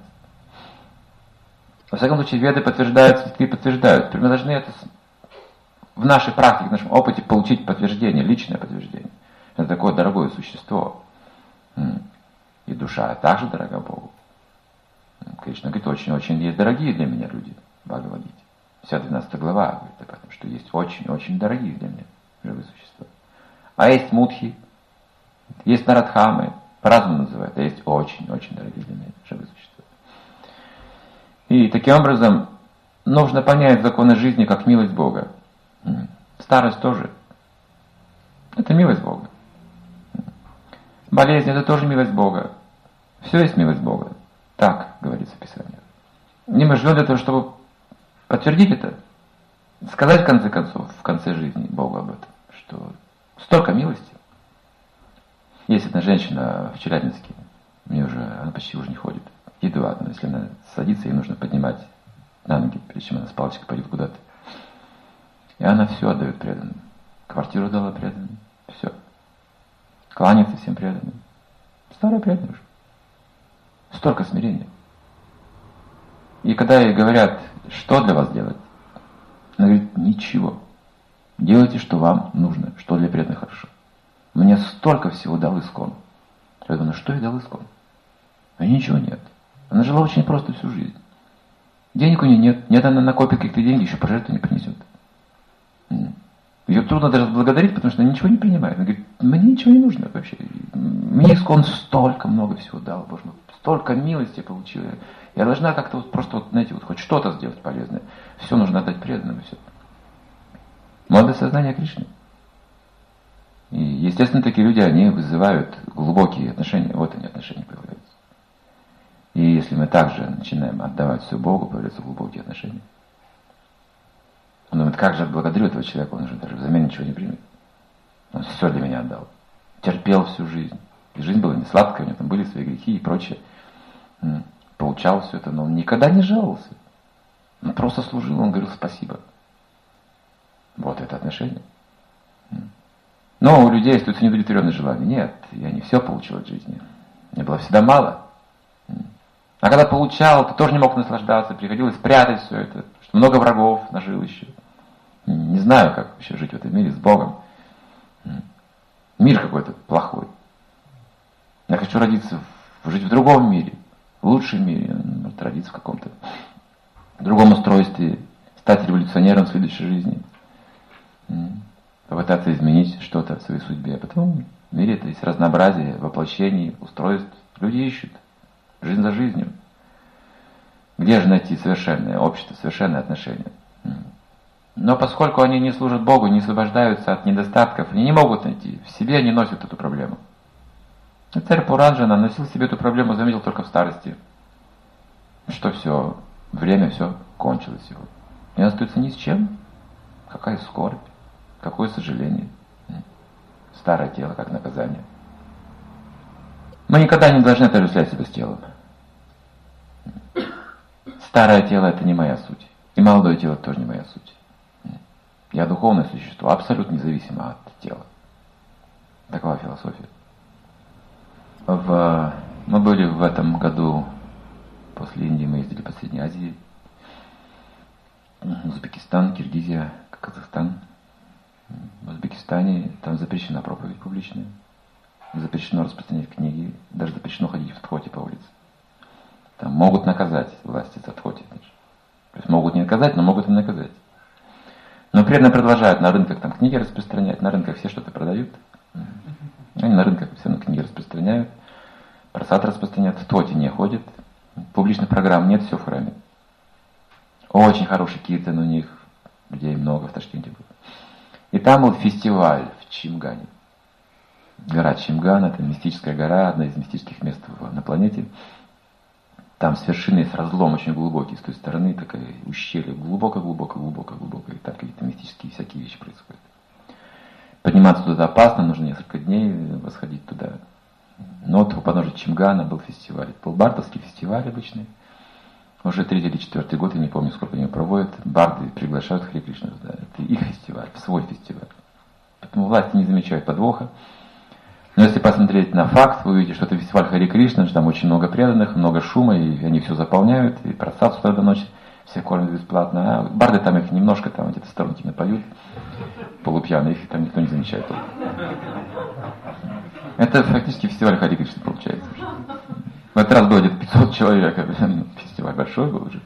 Во всяком случае, веды подтверждают, святые подтверждают. Мы должны это в нашей практике, в нашем опыте получить подтверждение, личное подтверждение. Это такое дорогое существо. И душа также дорога Богу. Кришна говорит, очень-очень есть дорогие для меня люди. Бхагавад-гите. Вся двенадцатая глава говорит об этом, что есть очень-очень дорогие для меня живые существа. А есть мудхи, есть нарадхамы, по-разному называют, а есть очень-очень дорогие для меня живые существа. И таким образом нужно понять законы жизни как милость Бога. Старость тоже. Это милость Бога. Болезнь — это тоже милость Бога. Все есть милость Бога. Так говорится в Писании. И мы живем для того, чтобы подтвердить это, сказать в конце концов, в конце жизни Богу об этом, что столько милости. Есть одна женщина в Челябинске, мне уже, она почти уже не ходит. Едва, но если она садится, ей нужно поднимать на ноги, прежде чем она с палочкой пойдет куда-то. И она все отдает преданным. Квартиру дала преданным, все. Кланяется всем преданным. Старая преданная уже. Столько смирения. И когда ей говорят, что для вас делать, она говорит, ничего. Делайте, что вам нужно, что для преданных хорошо. Мне столько всего дал Искон. Я думаю, что ей дал Искон? А ничего нет. Она жила очень просто всю жизнь. Денег у нее нет. Нет, она накопит какие-то деньги, еще пожертвования не принесет. Ее трудно даже благодарить, потому что она ничего не принимает. Она говорит, мне ничего не нужно вообще. Мне Искон столько много всего дал, Боже мой. Столько милости получила. Я должна как-то вот просто, вот, знаете, вот хоть что-то сделать полезное. Все нужно отдать преданным, и все. Молодое сознание Кришны. И, естественно, такие люди, они вызывают глубокие отношения. Вот они, отношения появляются. И если мы также начинаем отдавать все Богу, появляются глубокие отношения. Он думает, как же отблагодарю этого человека, он уже даже взамен ничего не примет. Он все для меня отдал. Терпел всю жизнь. И жизнь была не сладкая, у него там были свои грехи и прочее. Получал все это, но он никогда не жаловался. Он просто служил, он говорил спасибо. Вот это отношение. Но у людей остаются неудовлетворенные желания. Нет, я не все получил от жизни. Мне было всегда мало. А когда получал, то тоже не мог наслаждаться, приходилось прятать все это, что много врагов нажил еще. Не знаю, как вообще жить в этом мире с Богом. Мир какой-то плохой. Я хочу родиться, жить в другом мире, в лучшем мире, может, родиться в каком-то другом устройстве, стать революционером в следующей жизни, попытаться изменить что-то в своей судьбе. А потом в мире это есть разнообразие воплощений, устройств. Люди ищут жизнь за жизнью. Где же найти совершенное общество, совершенное отношение? Но поскольку они не служат Богу, не освобождаются от недостатков, они не могут найти. В себе они носят эту проблему. И царь Пуранджана носил в себе эту проблему, заметил только в старости. Что все, время все кончилось его. И он остается ни с чем. Какая скорбь, какое сожаление. старое тело как наказание. Мы никогда не должны отождествлять себя с телом. Старое тело — это не моя суть. И молодое тело тоже не моя суть. Я духовное существо, абсолютно независимо от тела. Такова философия. В... Мы были в этом году, после Индии мы ездили по Средней Азии, Узбекистан, Киргизия, Казахстан. В Узбекистане там запрещена проповедь публичная, запрещено распространять книги, даже запрещено ходить в тхоти по улице. Там могут наказать власти за тхоти. То есть могут не наказать, но могут и наказать. Но при этом продолжают на рынках там книги распространять, на рынках все что-то продают. Они на рынках все равно книги распространяют, просад распространяют, в тхоти не ходят, публичных программ нет, все в храме. Очень хороший киртан у них, людей много в Ташкенте было. И там был фестиваль в Чимгане. Гора Чимган, это мистическая гора, одна из мистических мест на планете. Там с вершины есть разлом очень глубокий, с той стороны такое ущелье, глубоко-глубоко-глубоко-глубоко, и там какие-то мистические всякие вещи происходят. Подниматься туда опасно, нужно несколько дней восходить туда. Но вот у подножия Чимгана был фестиваль. Это был бардовский фестиваль обычный. Уже третий или четвертый год, я не помню, сколько они проводят. Барды приглашают Харе Кришну туда. Это их фестиваль, свой фестиваль. Поэтому власти не замечают подвоха. Но если посмотреть на факт, вы увидите, что это фестиваль Харе Кришны, что там очень много преданных, много шума, и они все заполняют, и просад с утра до ночи, все кормят бесплатно. А барды там их немножко, там где-то сторонки напоют, полупьяные, их там никто не замечает. Это фактически фестиваль Харе Кришны получается. В этот раз было где-то пятьсот человек, фестиваль большой был уже.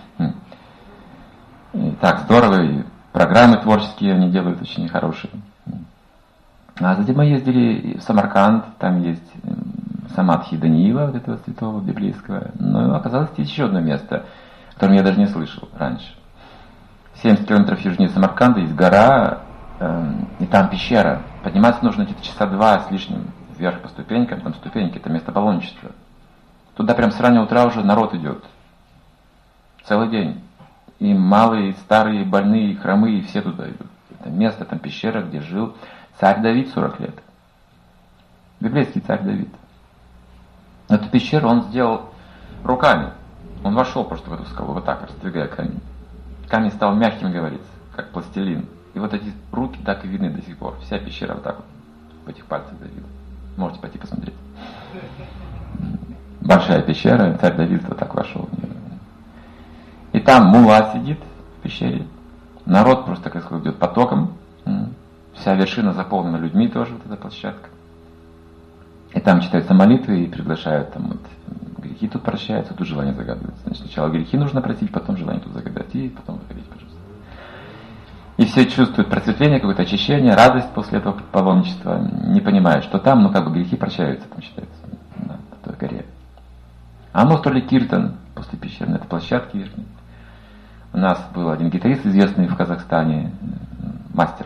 И так, здорово, и программы творческие они делают очень хорошие. А затем мы ездили в Самарканд, там есть Самадхи Даниила, вот этого святого библейского. Но оказалось, есть еще одно место, о котором я даже не слышал раньше. семьдесят километров южнее Самарканда есть гора, э, и там пещера. Подниматься нужно где-то часа два с лишним вверх по ступенькам, там ступеньки, это место паломничества. Туда прям с раннего утра уже народ идет. Целый день. И малые, и старые, и больные, и хромые, и все туда идут. Это место, там пещера, где жил царь Давид сорок лет. Библейский царь Давид. Эту пещеру он сделал руками. Он вошел просто в эту скалу, вот так, раздвигая камень. Камень стал мягким, говорится, как пластилин. И вот эти руки так и видны до сих пор. Вся пещера вот так вот, в этих пальцах Давида. Можете пойти посмотреть. Большая пещера, царь Давид вот так вошел в нее. И там мулла сидит в пещере. Народ просто, как сказать, идет потоком. Вся вершина заполнена людьми тоже, вот эта площадка. И там читаются молитвы и приглашают, там вот грехи тут прощаются, тут желания загадываются. Значит, сначала грехи нужно просить, потом желание тут загадать, и потом выходить, пожалуйста. И все чувствуют просветление, какое-то очищение, радость после этого паломничества, не понимают, что там, ну как бы грехи прощаются, там считается, на той горе. А мы устроили киртан после пещерной этой площадки верхней. У нас был один гитарист, известный в Казахстане, мастер.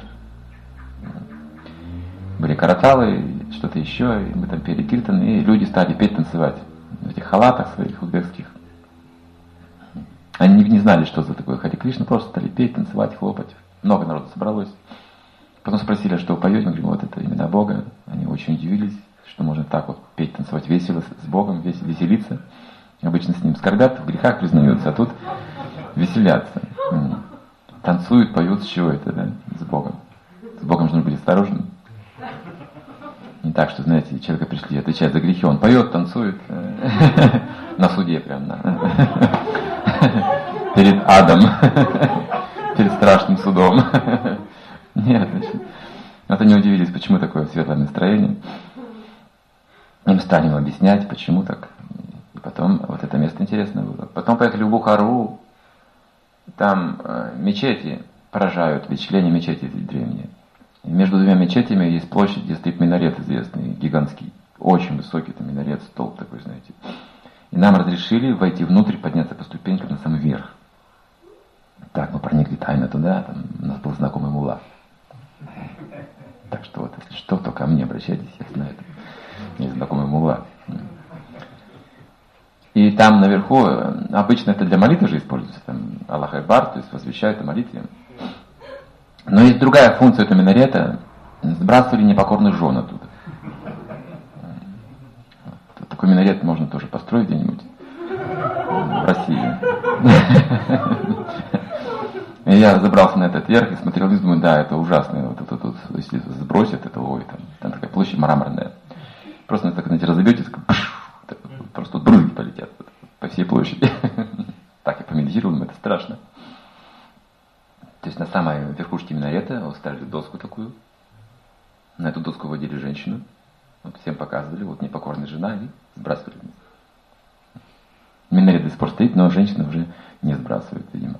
Были караталы, что-то еще, и мы там пели киртан, и люди стали петь, танцевать в этих халатах своих узбекских. Они не знали, что за такое Харе Кришна, просто стали петь, танцевать, хлопать. Много народу собралось. Потом спросили, что вы поете, мы говорим, вот это имена Бога. Они очень удивились, что можно так вот петь, танцевать весело с Богом, веселиться. Обычно с Ним скорбят, в грехах признаются, а тут веселятся. Танцуют, поют, с чего это, да? С Богом. С Богом нужно быть осторожным. Не так, что, знаете, человека пришли отвечать за грехи, он поет, танцует на суде прям, перед адом, перед страшным судом. Нет, значит, вот они удивились, почему такое светлое настроение. Им стали им объяснять, почему так. И потом, вот это место интересное было. Потом поехали в Бухару, там э, мечети поражают, впечатления мечети древние. И между двумя мечетями есть площадь, где стоит минарет известный, гигантский, очень высокий там минарет, столб такой, знаете. И нам разрешили войти внутрь, подняться по ступенькам на самый верх. Так, мы проникли тайно туда, там у нас был знакомый мулла. Так что вот, если что, то ко мне обращайтесь, я знаю, есть знакомый мулла. И там наверху, обычно это для молитвы же используется, там Аллах Акбар, то есть возвещают о молитве. Но есть другая функция этого минарета, Сбрасывали непокорных жен оттуда. Такой минарет можно тоже построить где-нибудь в России. И я забрался на этот верх и смотрел вниз, думаю, да, это ужасно. Вот это вот, если сбросят, это ой, там, там такая площадь мраморная. Просто так, знаете, разобьетесь, так, просто вот брызги полетят по всей площади. Так я помедитировал, это страшно. То есть на самой верхушке минарета ставили доску такую. На эту доску водили женщину. Вот всем показывали, вот непокорная жена, и сбрасывали вниз. Минарет до сих пор стоит, но женщины уже не сбрасывают, видимо.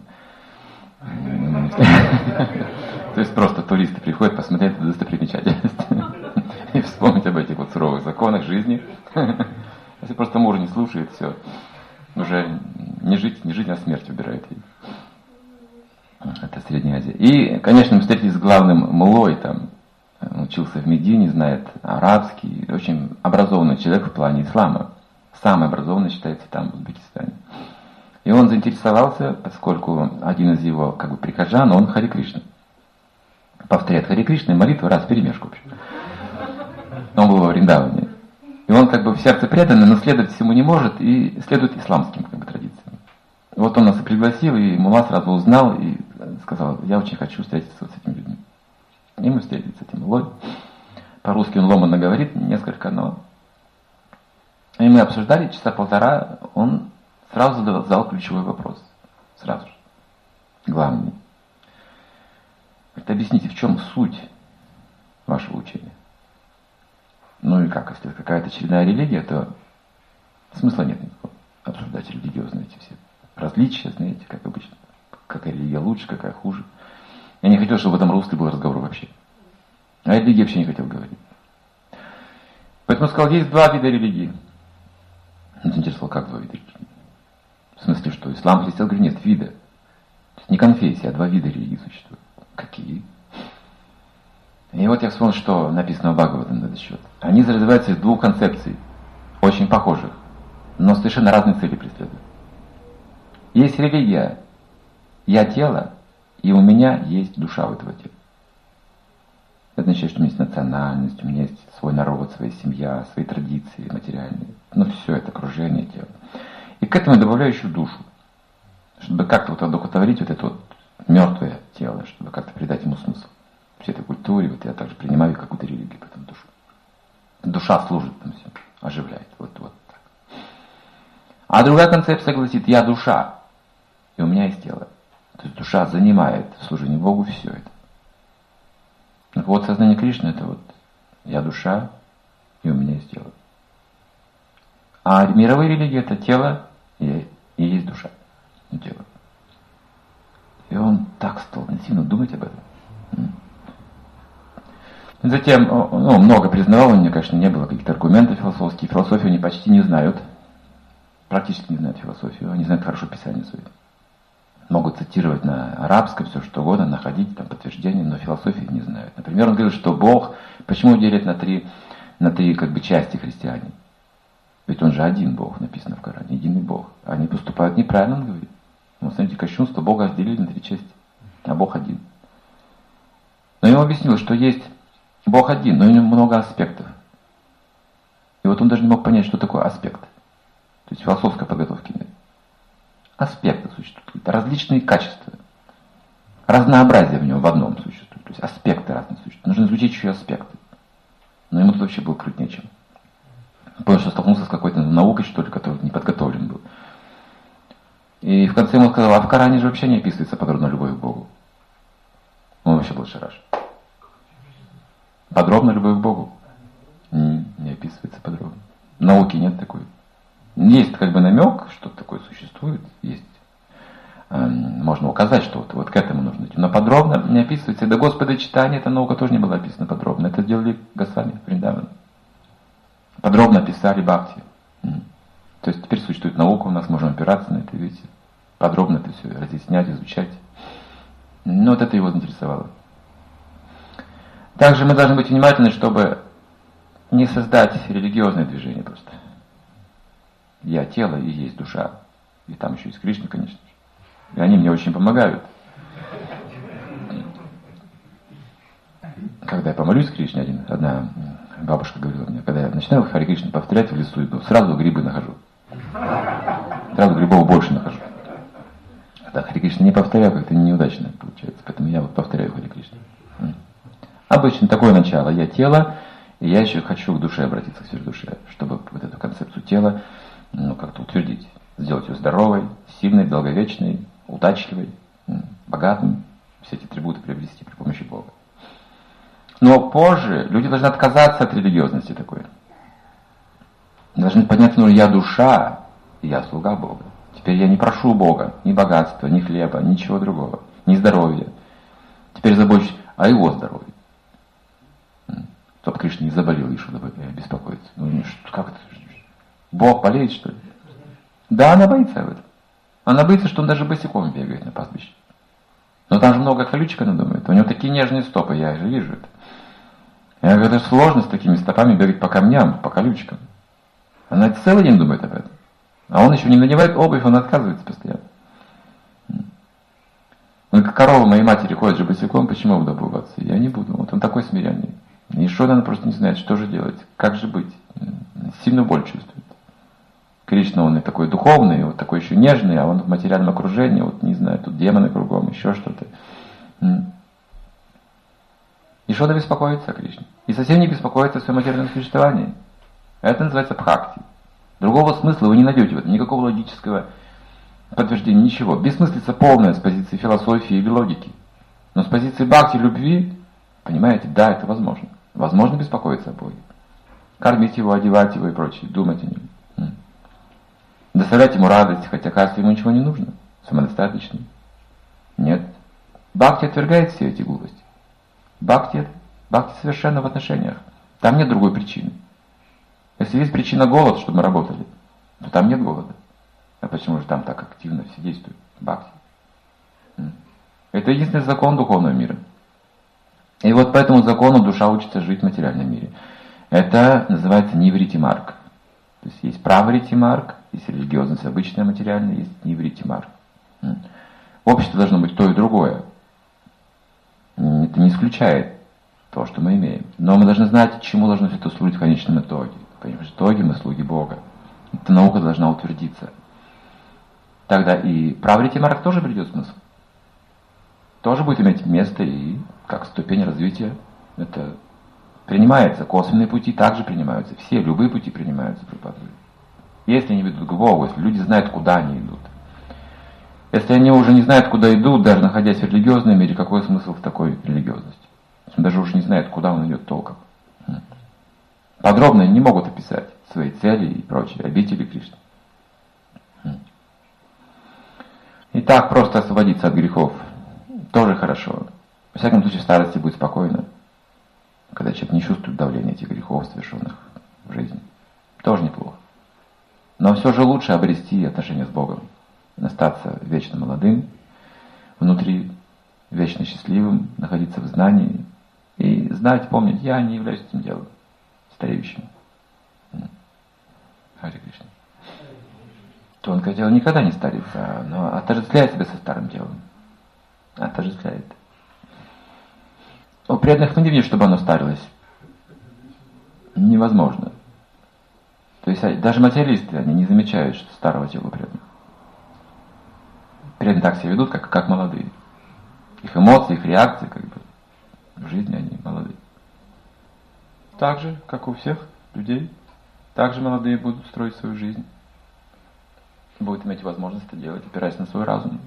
То есть просто туристы приходят посмотреть эту достопримечательность и вспомнить об этих вот суровых законах жизни. Если просто муж не слушает, все, уже не жить, не жизнь, а смерть выбирает. Это Средняя Азия. И, конечно, мы встретились с главным муллой, там, он учился в Медине, знает арабский, очень образованный человек в плане ислама. Самый образованный считается там, в Узбекистане. И он заинтересовался, поскольку один из его как бы прихожан, он Харе Кришна. Повторяет Харе Кришна и молитву раз в перемешку. Он был во Вриндаване. И он как бы в сердце преданный, но следовать всему не может и следует исламским как бы традициям. Вот он нас и пригласил, и мулла сразу узнал и сказал, я очень хочу встретиться вот с этими людьми. И мы встретились с этим муллой. По-русски он ломанно говорит, несколько, но... И мы обсуждали часа полтора, он сразу задал ключевой вопрос. Сразу же. Главный. Говорит, объясните, в чем суть вашего учения? Ну и как, если это какая-то очередная религия, то смысла нет никакого обсуждать религиозные эти все различия, знаете, как обычно. Какая религия лучше, какая хуже. Я не хотел, чтобы в этом русле был разговор вообще. А религии вообще не хотел говорить. Поэтому сказал, есть два вида религии. Он заинтересовал, как два вида религии? В смысле, что ислам, христианство, говорит, нет, вида. То есть не конфессия, а два вида религии существуют. Какие? И вот я вспомнил, что написано в Бхагаватам на этот счет. Они развиваются из двух концепций, очень похожих, но совершенно разные цели преследуют. Есть религия, я тело, и у меня есть душа у этого тела. Это означает, что у меня есть национальность, у меня есть свой народ, своя семья, свои традиции материальные. Ну, все это окружение тела. И к этому я добавляю еще душу, чтобы как-то вот одухотворить вот это вот мертвое тело, чтобы как-то придать ему смысл. Всей этой культуре, вот я также принимаю какую-то религию, поэтому душу. Душа служит там всем, оживляет. Вот, вот так. А другая концепция гласит, я душа, и у меня есть тело. То есть душа занимает в служении Богу все это. Так вот, сознание Кришны это вот я душа, и у меня есть тело. А мировые религии это тело и, и есть душа. И тело. И он так стал интенсивно думать об этом. Затем, ну, много признавал, у меня, конечно, не было каких-то аргументов философских. Философию они почти не знают. Практически не знают философию. Они знают хорошо Писание свое. Могут цитировать на арабском все что угодно, находить там подтверждения, но философии не знают. Например, он говорит, что Бог, почему делит на три, на три как бы части христиане? Ведь он же один Бог, написано в Коране, единый Бог. Они поступают неправильно, он говорит. Вот смотрите, кощунство Бога разделили на три части, а Бог один. Но я ему объяснил, что есть Бог один, но у него много аспектов. И вот он даже не мог понять, что такое аспект. То есть философской подготовки нет. Аспекты существуют, различные качества. Разнообразие в нем в одном существует. То есть аспекты разные существуют. Нужно изучить еще аспекты. Но ему тут вообще было крыть нечем. Потому что столкнулся с какой-то наукой, что ли, который не подготовлен был. И в конце ему сказал, а в Коране же вообще не описывается подробно любовь к Богу. Он вообще был шараш. Подробно любовь к Богу? Не, не описывается подробно. Науки нет такой. Есть как бы намек, что такое существует, есть. Эм, можно указать, что вот, вот к этому нужно идти. Но подробно не описывается. До Господа читания эта наука тоже не была описана подробно. Это сделали Госвами Вриндавана. Подробно описали Бхакти. То есть теперь существует наука, у нас можем опираться на это, видите. Подробно это все разъяснять, изучать. Но вот это его заинтересовало. Также мы должны быть внимательны, чтобы не создать религиозное движение просто. Я тело и есть душа. И там еще есть Кришна, конечно же. И они мне очень помогают. когда я помолюсь Кришне, один, одна бабушка говорила мне, когда я начинаю Харе Кришна повторять в лесу, иду, сразу грибы нахожу. Сразу грибов больше нахожу. Да, Харе Кришна не повторяю, как-то неудачно получается, поэтому я вот повторяю Харе Кришна. Обычно такое начало. Я тело, и я еще хочу к душе обратиться, к сфере души, чтобы вот эту концепцию тела, ну, как-то утвердить. Сделать ее здоровой, сильной, долговечной, удачливой, богатой. Все эти атрибуты приобрести при помощи Бога. Но позже люди должны отказаться от религиозности такой. Должны понять, ну, я душа, и я слуга Бога. Теперь я не прошу Бога ни богатства, ни хлеба, ничего другого, ни здоровья. Теперь забочусь о его здоровье. Чтобы Кришна не заболел, и что беспокоиться. Ну, как это? Бог болеет, что ли? Да, она боится об этом. Она боится, что он даже босиком бегает на пастбище. Но там же много колючек, она думает. У него такие нежные стопы, я же вижу это. Я говорю, это же сложно с такими стопами бегать по камням, по колючкам. Она целый день думает об этом. А он еще не надевает обувь, он отказывается постоянно. Ну, как корова моей матери ходит же босиком, почему я буду обуваться? Я не буду. Вот он такой смиренный. И что она просто не знает, что же делать, как же быть. Сильную боль чувствует. Кришна, он и такой духовный, вот такой еще нежный, а он в материальном окружении, вот не знаю, тут демоны кругом, еще что-то. И что-то беспокоится о Кришне. И совсем не беспокоится о своем материальном существовании. Это называется бхакти. Другого смысла вы не найдете в этом, никакого логического подтверждения, ничего. Бессмыслица полная с позиции философии или логики. Но с позиции бхакти, любви, понимаете, да, это возможно. Возможно беспокоиться о Боге. Кормить его, одевать его и прочее, думать о нем. Доставлять ему радость, хотя, кажется, ему ничего не нужно. Самодостаточный. Нет. Бхакти отвергает все эти глупости. Бхакти, бхакти совершенно в отношениях. Там нет другой причины. Если есть причина голод, чтобы мы работали, то там нет голода. А почему же там так активно все действуют? Бхакти. Это единственный закон духовного мира. И вот по этому закону душа учится жить в материальном мире. Это называется ниврити марг. То есть есть праврити марг, есть религиозность обычная материальная, есть ниврити марг. Общество должно быть то и другое. Это не исключает то, что мы имеем. Но мы должны знать, чему должно все это служить в конечном итоге. В конечном итоге мы слуги Бога. Эта наука должна утвердиться. Тогда и праврити марг тоже придет смысл. Тоже будет иметь место и как ступень развития. Это принимается. Косвенные пути также принимаются. Все, любые пути принимаются. Если они ведут к Богу, если люди знают, куда они идут. Если они уже не знают, куда идут, даже находясь в религиозном мире, какой смысл в такой религиозности? Он даже уже не знает, куда он идет толком. Подробно не могут описать свои цели и прочие обители Кришны. И так просто освободиться от грехов тоже хорошо. Во всяком случае, в старости будет спокойно, когда человек не чувствует давления этих грехов, совершенных в жизни. Тоже неплохо. Но все же лучше обрести отношения с Богом, остаться вечно молодым, внутри вечно счастливым, находиться в знании и знать, помнить, я не являюсь этим делом, стареющим. Харе Кришна. Тонкое тело никогда не старится, но отождествляет себя со старым телом. Отождествляет. У преданных мы не видим, чтобы оно старилось. Невозможно. То есть даже материалисты, они не замечают, что старого тела преданных. Преданные так себя ведут, как, как молодые. Их эмоции, их реакции, как бы, в жизни они молодые. Так же, как у всех людей, также молодые будут строить свою жизнь. Будут иметь возможность это делать, опираясь на свой разум.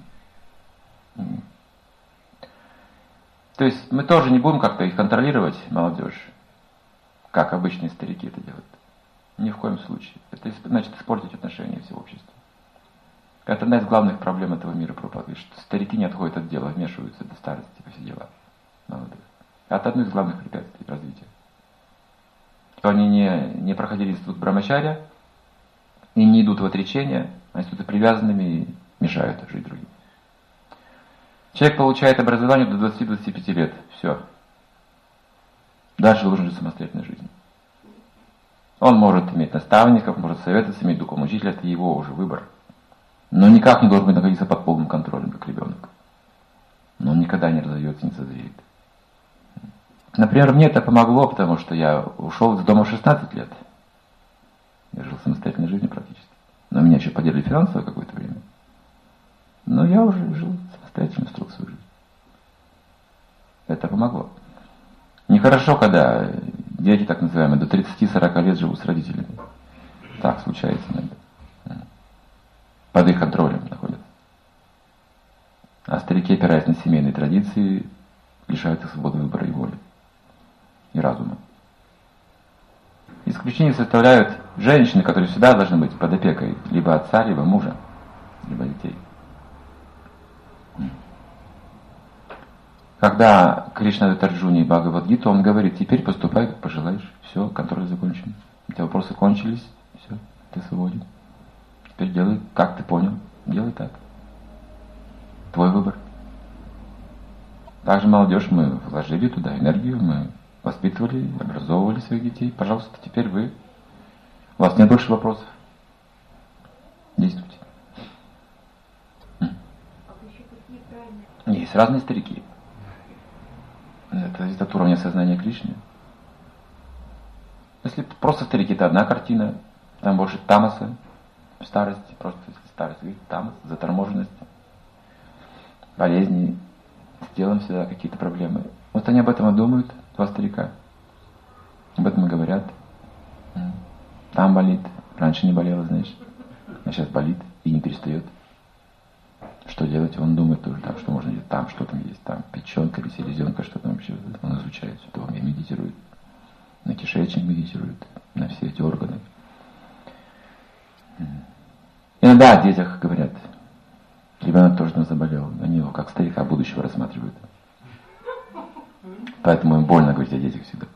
То есть мы тоже не будем как-то их контролировать, молодежь, как обычные старики это делают. Ни в коем случае. Это значит испортить отношения всего общества. Это одна из главных проблем этого мира, Прабхупады, что старики не отходят от дела, вмешиваются до старости во все дела молодых. Это одно из главных препятствий развития. Что они не, не проходили институт Брамачарья и не идут в отречение, они становятся привязанными и мешают жить другим. Человек получает образование до двадцати-двадцати пяти лет. Все. Дальше должен жить самостоятельной жизнью. Он может иметь наставников, может советоваться, иметь духовного учителя, это его уже выбор. Но никак не должен быть находиться под полным контролем, как ребенок. Но он никогда не разовьется, не созреет. Например, мне это помогло, потому что я ушел из дома в шестнадцать лет. Я жил самостоятельной жизнью практически. Но меня еще поддерживали финансово какое-то время. Но я уже жил самостоятельно, строил свою жизнь. Это помогло. Нехорошо, когда дети, так называемые, до тридцати-сорока лет живут с родителями. Так случается иногда. Под их контролем находятся. А старики, опираясь на семейные традиции, лишаются свободы выбора и воли. И разума. Исключение составляют женщины, которые всегда должны быть под опекой либо отца, либо мужа, либо детей. Когда Кришна дает Арджуне Бхагавад-гиту, он говорит: теперь поступай, как пожелаешь. Все, контроль закончен. У тебя вопросы кончились, все, ты свободен. Теперь делай, как ты понял, делай так. Твой выбор. Также молодежь, мы вложили туда энергию, мы воспитывали, образовывали своих детей. Пожалуйста, теперь вы. У вас нет больше вопросов. Действуйте. Есть разные старики. Это зависит от уровня сознания Кришны. Если просто старики, это одна картина. Там больше тамаса в старости. Просто если старость, видите, тамас, заторможенность, болезни, с телом всегда какие-то проблемы. Вот они об этом и думают, два старика. Об этом и говорят. Там болит. Раньше не болело, знаешь. А сейчас болит и не перестает. Что делать? Он думает тоже, там, что можно делать, там, что там есть, там, печенка или селезенка, что там вообще. Он изучает все это, он медитирует. На кишечник медитирует, на все эти органы. Иногда о детях говорят. Ребенок тоже там заболел. Они его как старика будущего рассматривают. Поэтому им больно говорить о детях всегда.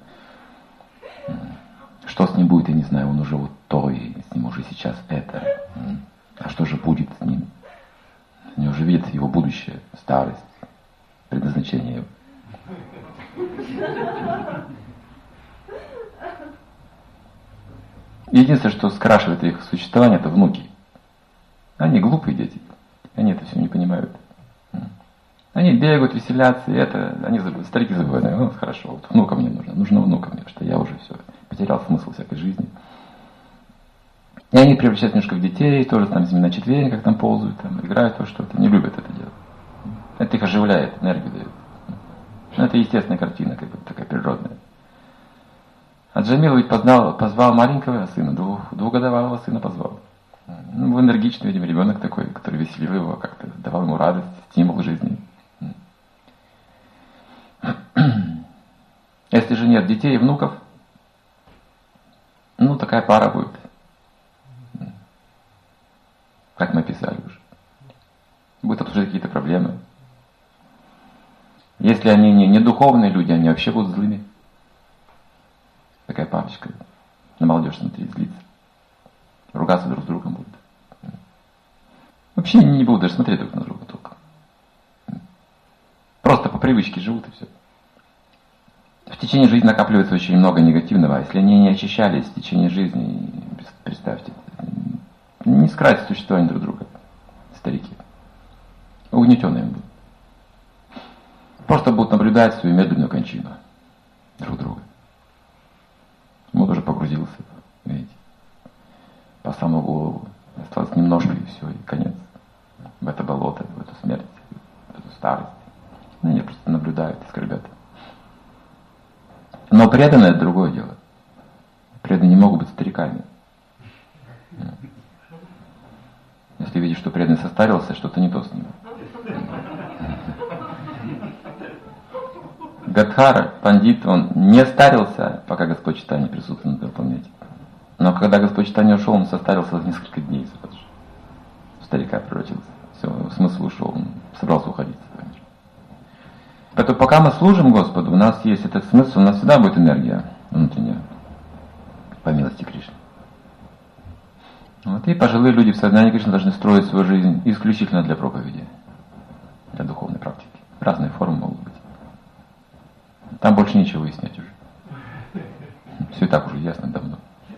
Что с ним будет, я не знаю. Он уже вот то, и с ним уже сейчас это. А что же будет с ним? Они уже видят его будущее, старость, предназначение. Единственное, что скрашивает их существование, это внуки. Они глупые дети. Они это все не понимают. Они бегают, веселятся, и это, они забывают, старики забывают, ну хорошо, вот внука мне нужно, нужно внука мне, потому что я уже все, потерял смысл всякой жизни. И они превращаются немножко в детей, тоже там с ними на четвереньках там ползают, там, играют во что-то, не любят это делать. Это их оживляет, энергию дает. Но это естественная картина, как бы такая природная. А Джамил ведь познал, позвал маленького сына, двух, двухгодовалого сына позвал. Ну, был энергичный, видимо, ребенок такой, который веселил его, как-то давал ему радость, стимул жизни. Если же нет детей и внуков, ну, такая пара будет. Как мы писали уже. Будут обсуждать какие-то проблемы. Если они не, не духовные люди, они вообще будут злыми. Такая парочка. На молодежь смотреть, злиться. Ругаться друг с другом будут. Вообще не будут даже смотреть друг на друга толком. Просто по привычке живут и все. В течение жизни накапливается очень много негативного. Если они не очищались в течение жизни, представьте, не скратят существование друг друга, старики. Угнетенные будут. Просто будут наблюдать свою медленную кончину друг друга. Вот уже погрузился, видите, по самую голову. Осталось немножко и все, и конец. В это болото, в эту смерть, в эту старость. Ну, они просто наблюдают и скорбят. Но преданные — это другое дело. Преданные не могут быть стариками. Если видишь, что преданный состарился, что-то не то с ним. Гадхара, пандит, он не старился, пока Господь Чайтанья присутствовал на этой планете. Но когда Господь Чайтанья ушел, он состарился за несколько дней сразу же. В старика превратился. Все, смысл ушел, он собрался уходить. Поэтому пока мы служим Господу, у нас есть этот смысл, у нас всегда будет энергия внутренняя, по милости Кришны. Вот. И пожилые люди в сознании Кришны должны строить свою жизнь исключительно для проповеди, для духовной практики. Разные формы могут быть. Там больше нечего выяснять уже. Все и так уже ясно давно.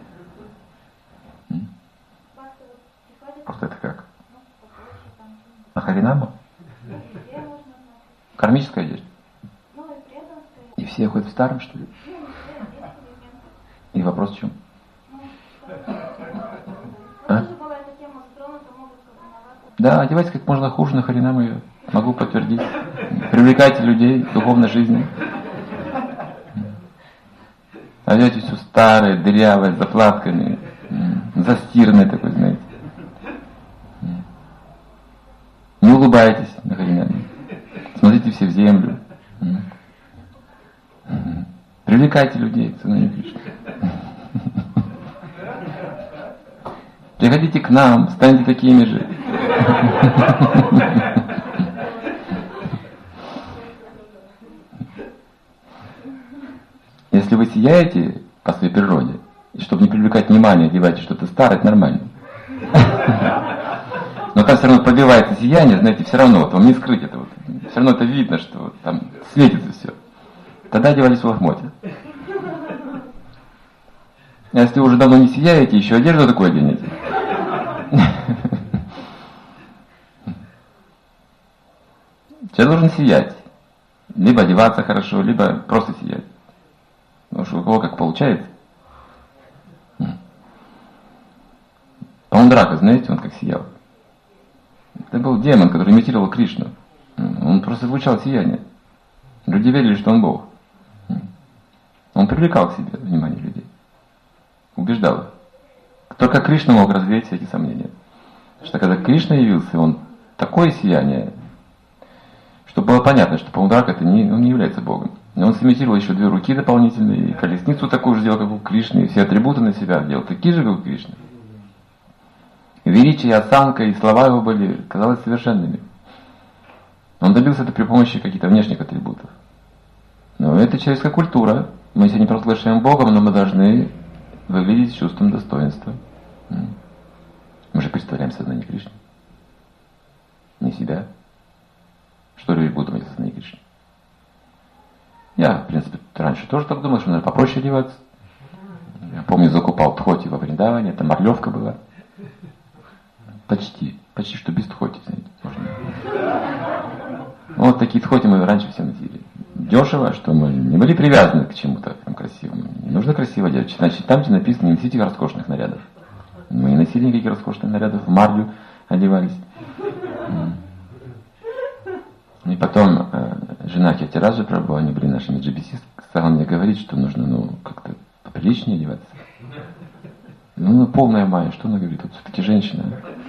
Просто это как? Харинама? Кармическая одежда. И все ходят в старом, что ли? И вопрос в чем? А? Да, одевайтесь как можно хуже на Харинам ее. Могу подтвердить. Привлекайте людей к духовной жизни. Одевайтесь все старое, дырявое, с заплатками, застиранное такое, знаете. Не улыбайтесь на Харинаме. Смотрите все в землю. Привлекайте людей к сознанию Кришны. Приходите к нам, станьте такими же. Если вы сияете по своей природе, и чтобы не привлекать внимание, одевайте что-то старое, это нормально. Но там все равно пробивается сияние, знаете, все равно, вот вам не скрыть это вот. Все равно это видно, что вот там светится все. Тогда одевались в лохмотья. А если вы уже давно не сияете, еще одежду такую оденете. Человек должен сиять. Либо одеваться хорошо, либо просто сиять. Потому что у кого как получается. Паундрака, знаете, он как сиял. Это был демон, который имитировал Кришну. Он просто излучал сияние. Люди верили, что он Бог. Он привлекал к себе внимание людей. Убеждал их. Только Кришна мог развеять все эти сомнения. Потому что когда Кришна явился, он такое сияние, чтобы было понятно, что Паундрак это не, он не является Богом. Но он сымитировал еще две руки дополнительные, и колесницу такую же делал, как у Кришны, и все атрибуты на себя делал, такие же, как у Кришны. Величие, осанка и слова его были, казалось, совершенными. Он добился это при помощи каких-то внешних атрибутов. Но это человеческая культура. Мы себя не провозглашаем Богом, но мы должны выглядеть с чувством достоинства. Мы же представляем сознание Кришны. Не себя. Что люди будут думать о сознании Кришны? Я, в принципе, раньше тоже так думал, что надо попроще одеваться. Я помню, закупал тхоти во Вриндаване, это морлевка была. Почти, почти что без тхоти, знаете. Можно. Вот такие тхоти мы раньше все носили. Дешево, что мы не были привязаны к чему-то там красивому. Не нужно красиво одевать. Значит, там, где написано, не носите роскошных нарядов. Мы не носили никаких роскошных нарядов, в марлю одевались. И потом э, жена Кятираджа Прабху, они были нашими джи би си, стала мне говорить, что нужно, ну, как-то поприличнее одеваться. Ну, ну, полная майя, что она говорит, вот все-таки женщина.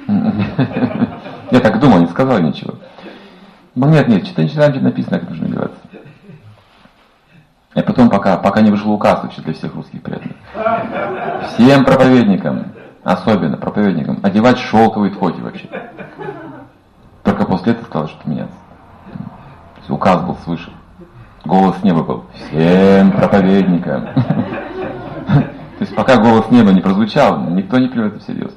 Я так думал, не сказал ничего. Ну, нет, нет, читай, читай, где написано, как нужно одеваться. И потом, пока, пока не вышел указ вообще для всех русских преданных. Всем проповедникам, особенно проповедникам, одевать шелковые тхоти вообще. Только после этого стало что-то меняться. То есть указ был свыше. Голос с неба был. Всем проповедникам. То есть пока голос с неба не прозвучал, никто не принял это всерьез.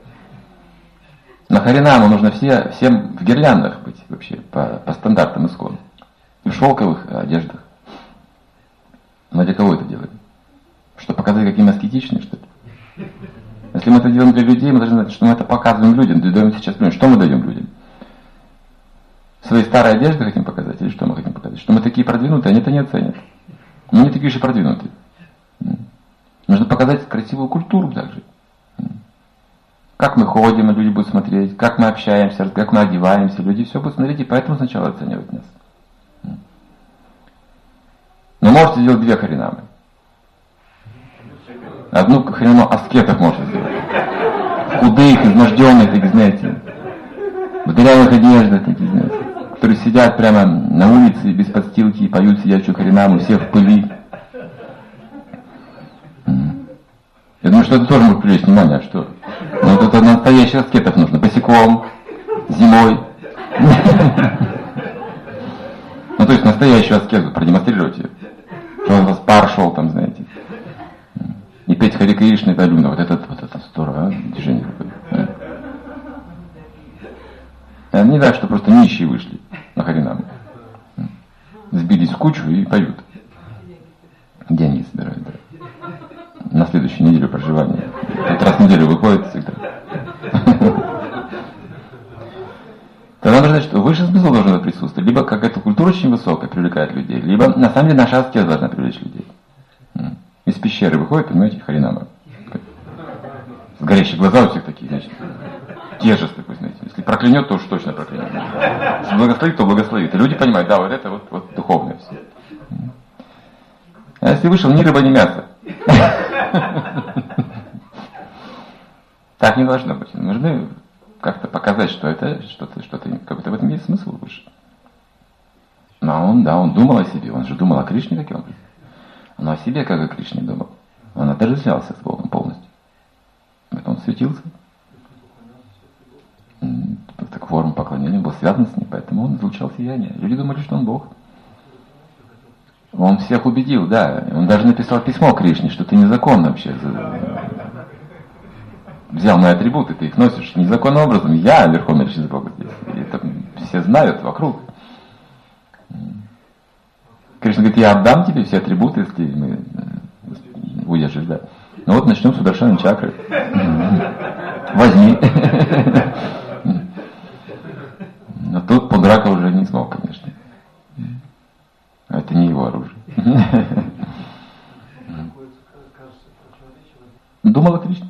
На Харинаму нужно все, всем в гирляндах быть вообще, по, по стандартам ИСККОН. В шелковых одеждах. Но для кого это делаем? Чтобы показать, какие мы аскетичные, что ли? Если мы это делаем для людей, мы должны знать, что мы это показываем людям, даем сейчас пример. Что мы даем людям? Свои старые одежды хотим показать, или что мы хотим показать? Что мы такие продвинутые, они это не оценят. Мы не такие же продвинутые. Нужно показать красивую культуру также. Как мы ходим, люди будут смотреть, как мы общаемся, как мы одеваемся, люди все будут смотреть, и поэтому сначала оценивать нас. Но можете сделать две харинамы. Одну харинаму аскетов можете сделать. Худых, изможденных, таких, знаете, в дырявых одеждах, таких, знаете, которые сидят прямо на улице без подстилки и поют сидячую харинаму, все в пыли. Я думаю, что это тоже может привлечь внимание, а что? Но тут настоящих аскетов нужно, босиком, зимой. Ну, то есть настоящую аскезу, продемонстрировать ее. Что у вас пар шел там, знаете. И петь Харе Кришна и Талюна, вот это, вот это здорово, а? Движение какое. А? Не так, что просто нищие вышли на Харинаму. Сбились в кучу и поют. Деньги собирают, да. На следующую неделю проживания. Вот раз в неделю выходит всегда. Тогда Тогда нужно, что высший смысл должен присутствовать. Либо какая-то культура очень высокая привлекает людей, либо на самом деле наша аскеза должна привлечь людей. Из пещеры выходит, понимаете, Харинама. С горящие глаза у всех такие, значит. Тежесть такой, знаете. Если проклянет, то уж точно проклянет. Если благословит, то благословит. И люди понимают, да, вот это вот, вот духовное все. А если вышел, ни рыба, ни мясо. Так не должно быть. Нужно как-то показать, что это что-то, что-то, какой-то в этом есть смысл выше. Но он, да, он думал о себе. Он же думал о Кришне таким образом. Он о себе, как о Кришне, думал. Он отождествлялся с Богом полностью. Он светился. Так форма поклонения был связан с ним, поэтому он излучал сияние. Люди думали, что он Бог. Он всех убедил, да. Он даже написал письмо Кришне, что ты незаконно вообще взял мои атрибуты, ты их носишь незаконным образом. Я верховный личность Бога здесь. И это все знают вокруг. Кришна говорит, я отдам тебе все атрибуты, если мы удержишь, да. Ну вот начнем с Сударшана чакры. Возьми. Но тут Пундрака уже не смог, конечно. Это не его оружие. Думал о Кришне.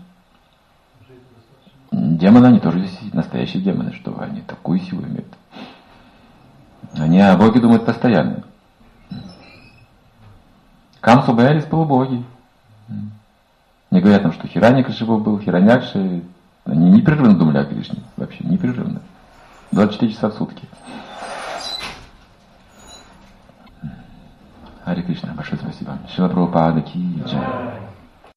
Демоны, они тоже есть настоящие демоны, что они такую силу имеют. Они о Боге думают постоянно. Камсу боялись полубоги. Не говорят нам, что Хираньякашипу был, Хираньякши. Они непрерывно думали о Кришне. Вообще непрерывно. двадцать четыре часа в сутки. Харе Кришна, большое спасибо. Шрила Прабхупада ки джай.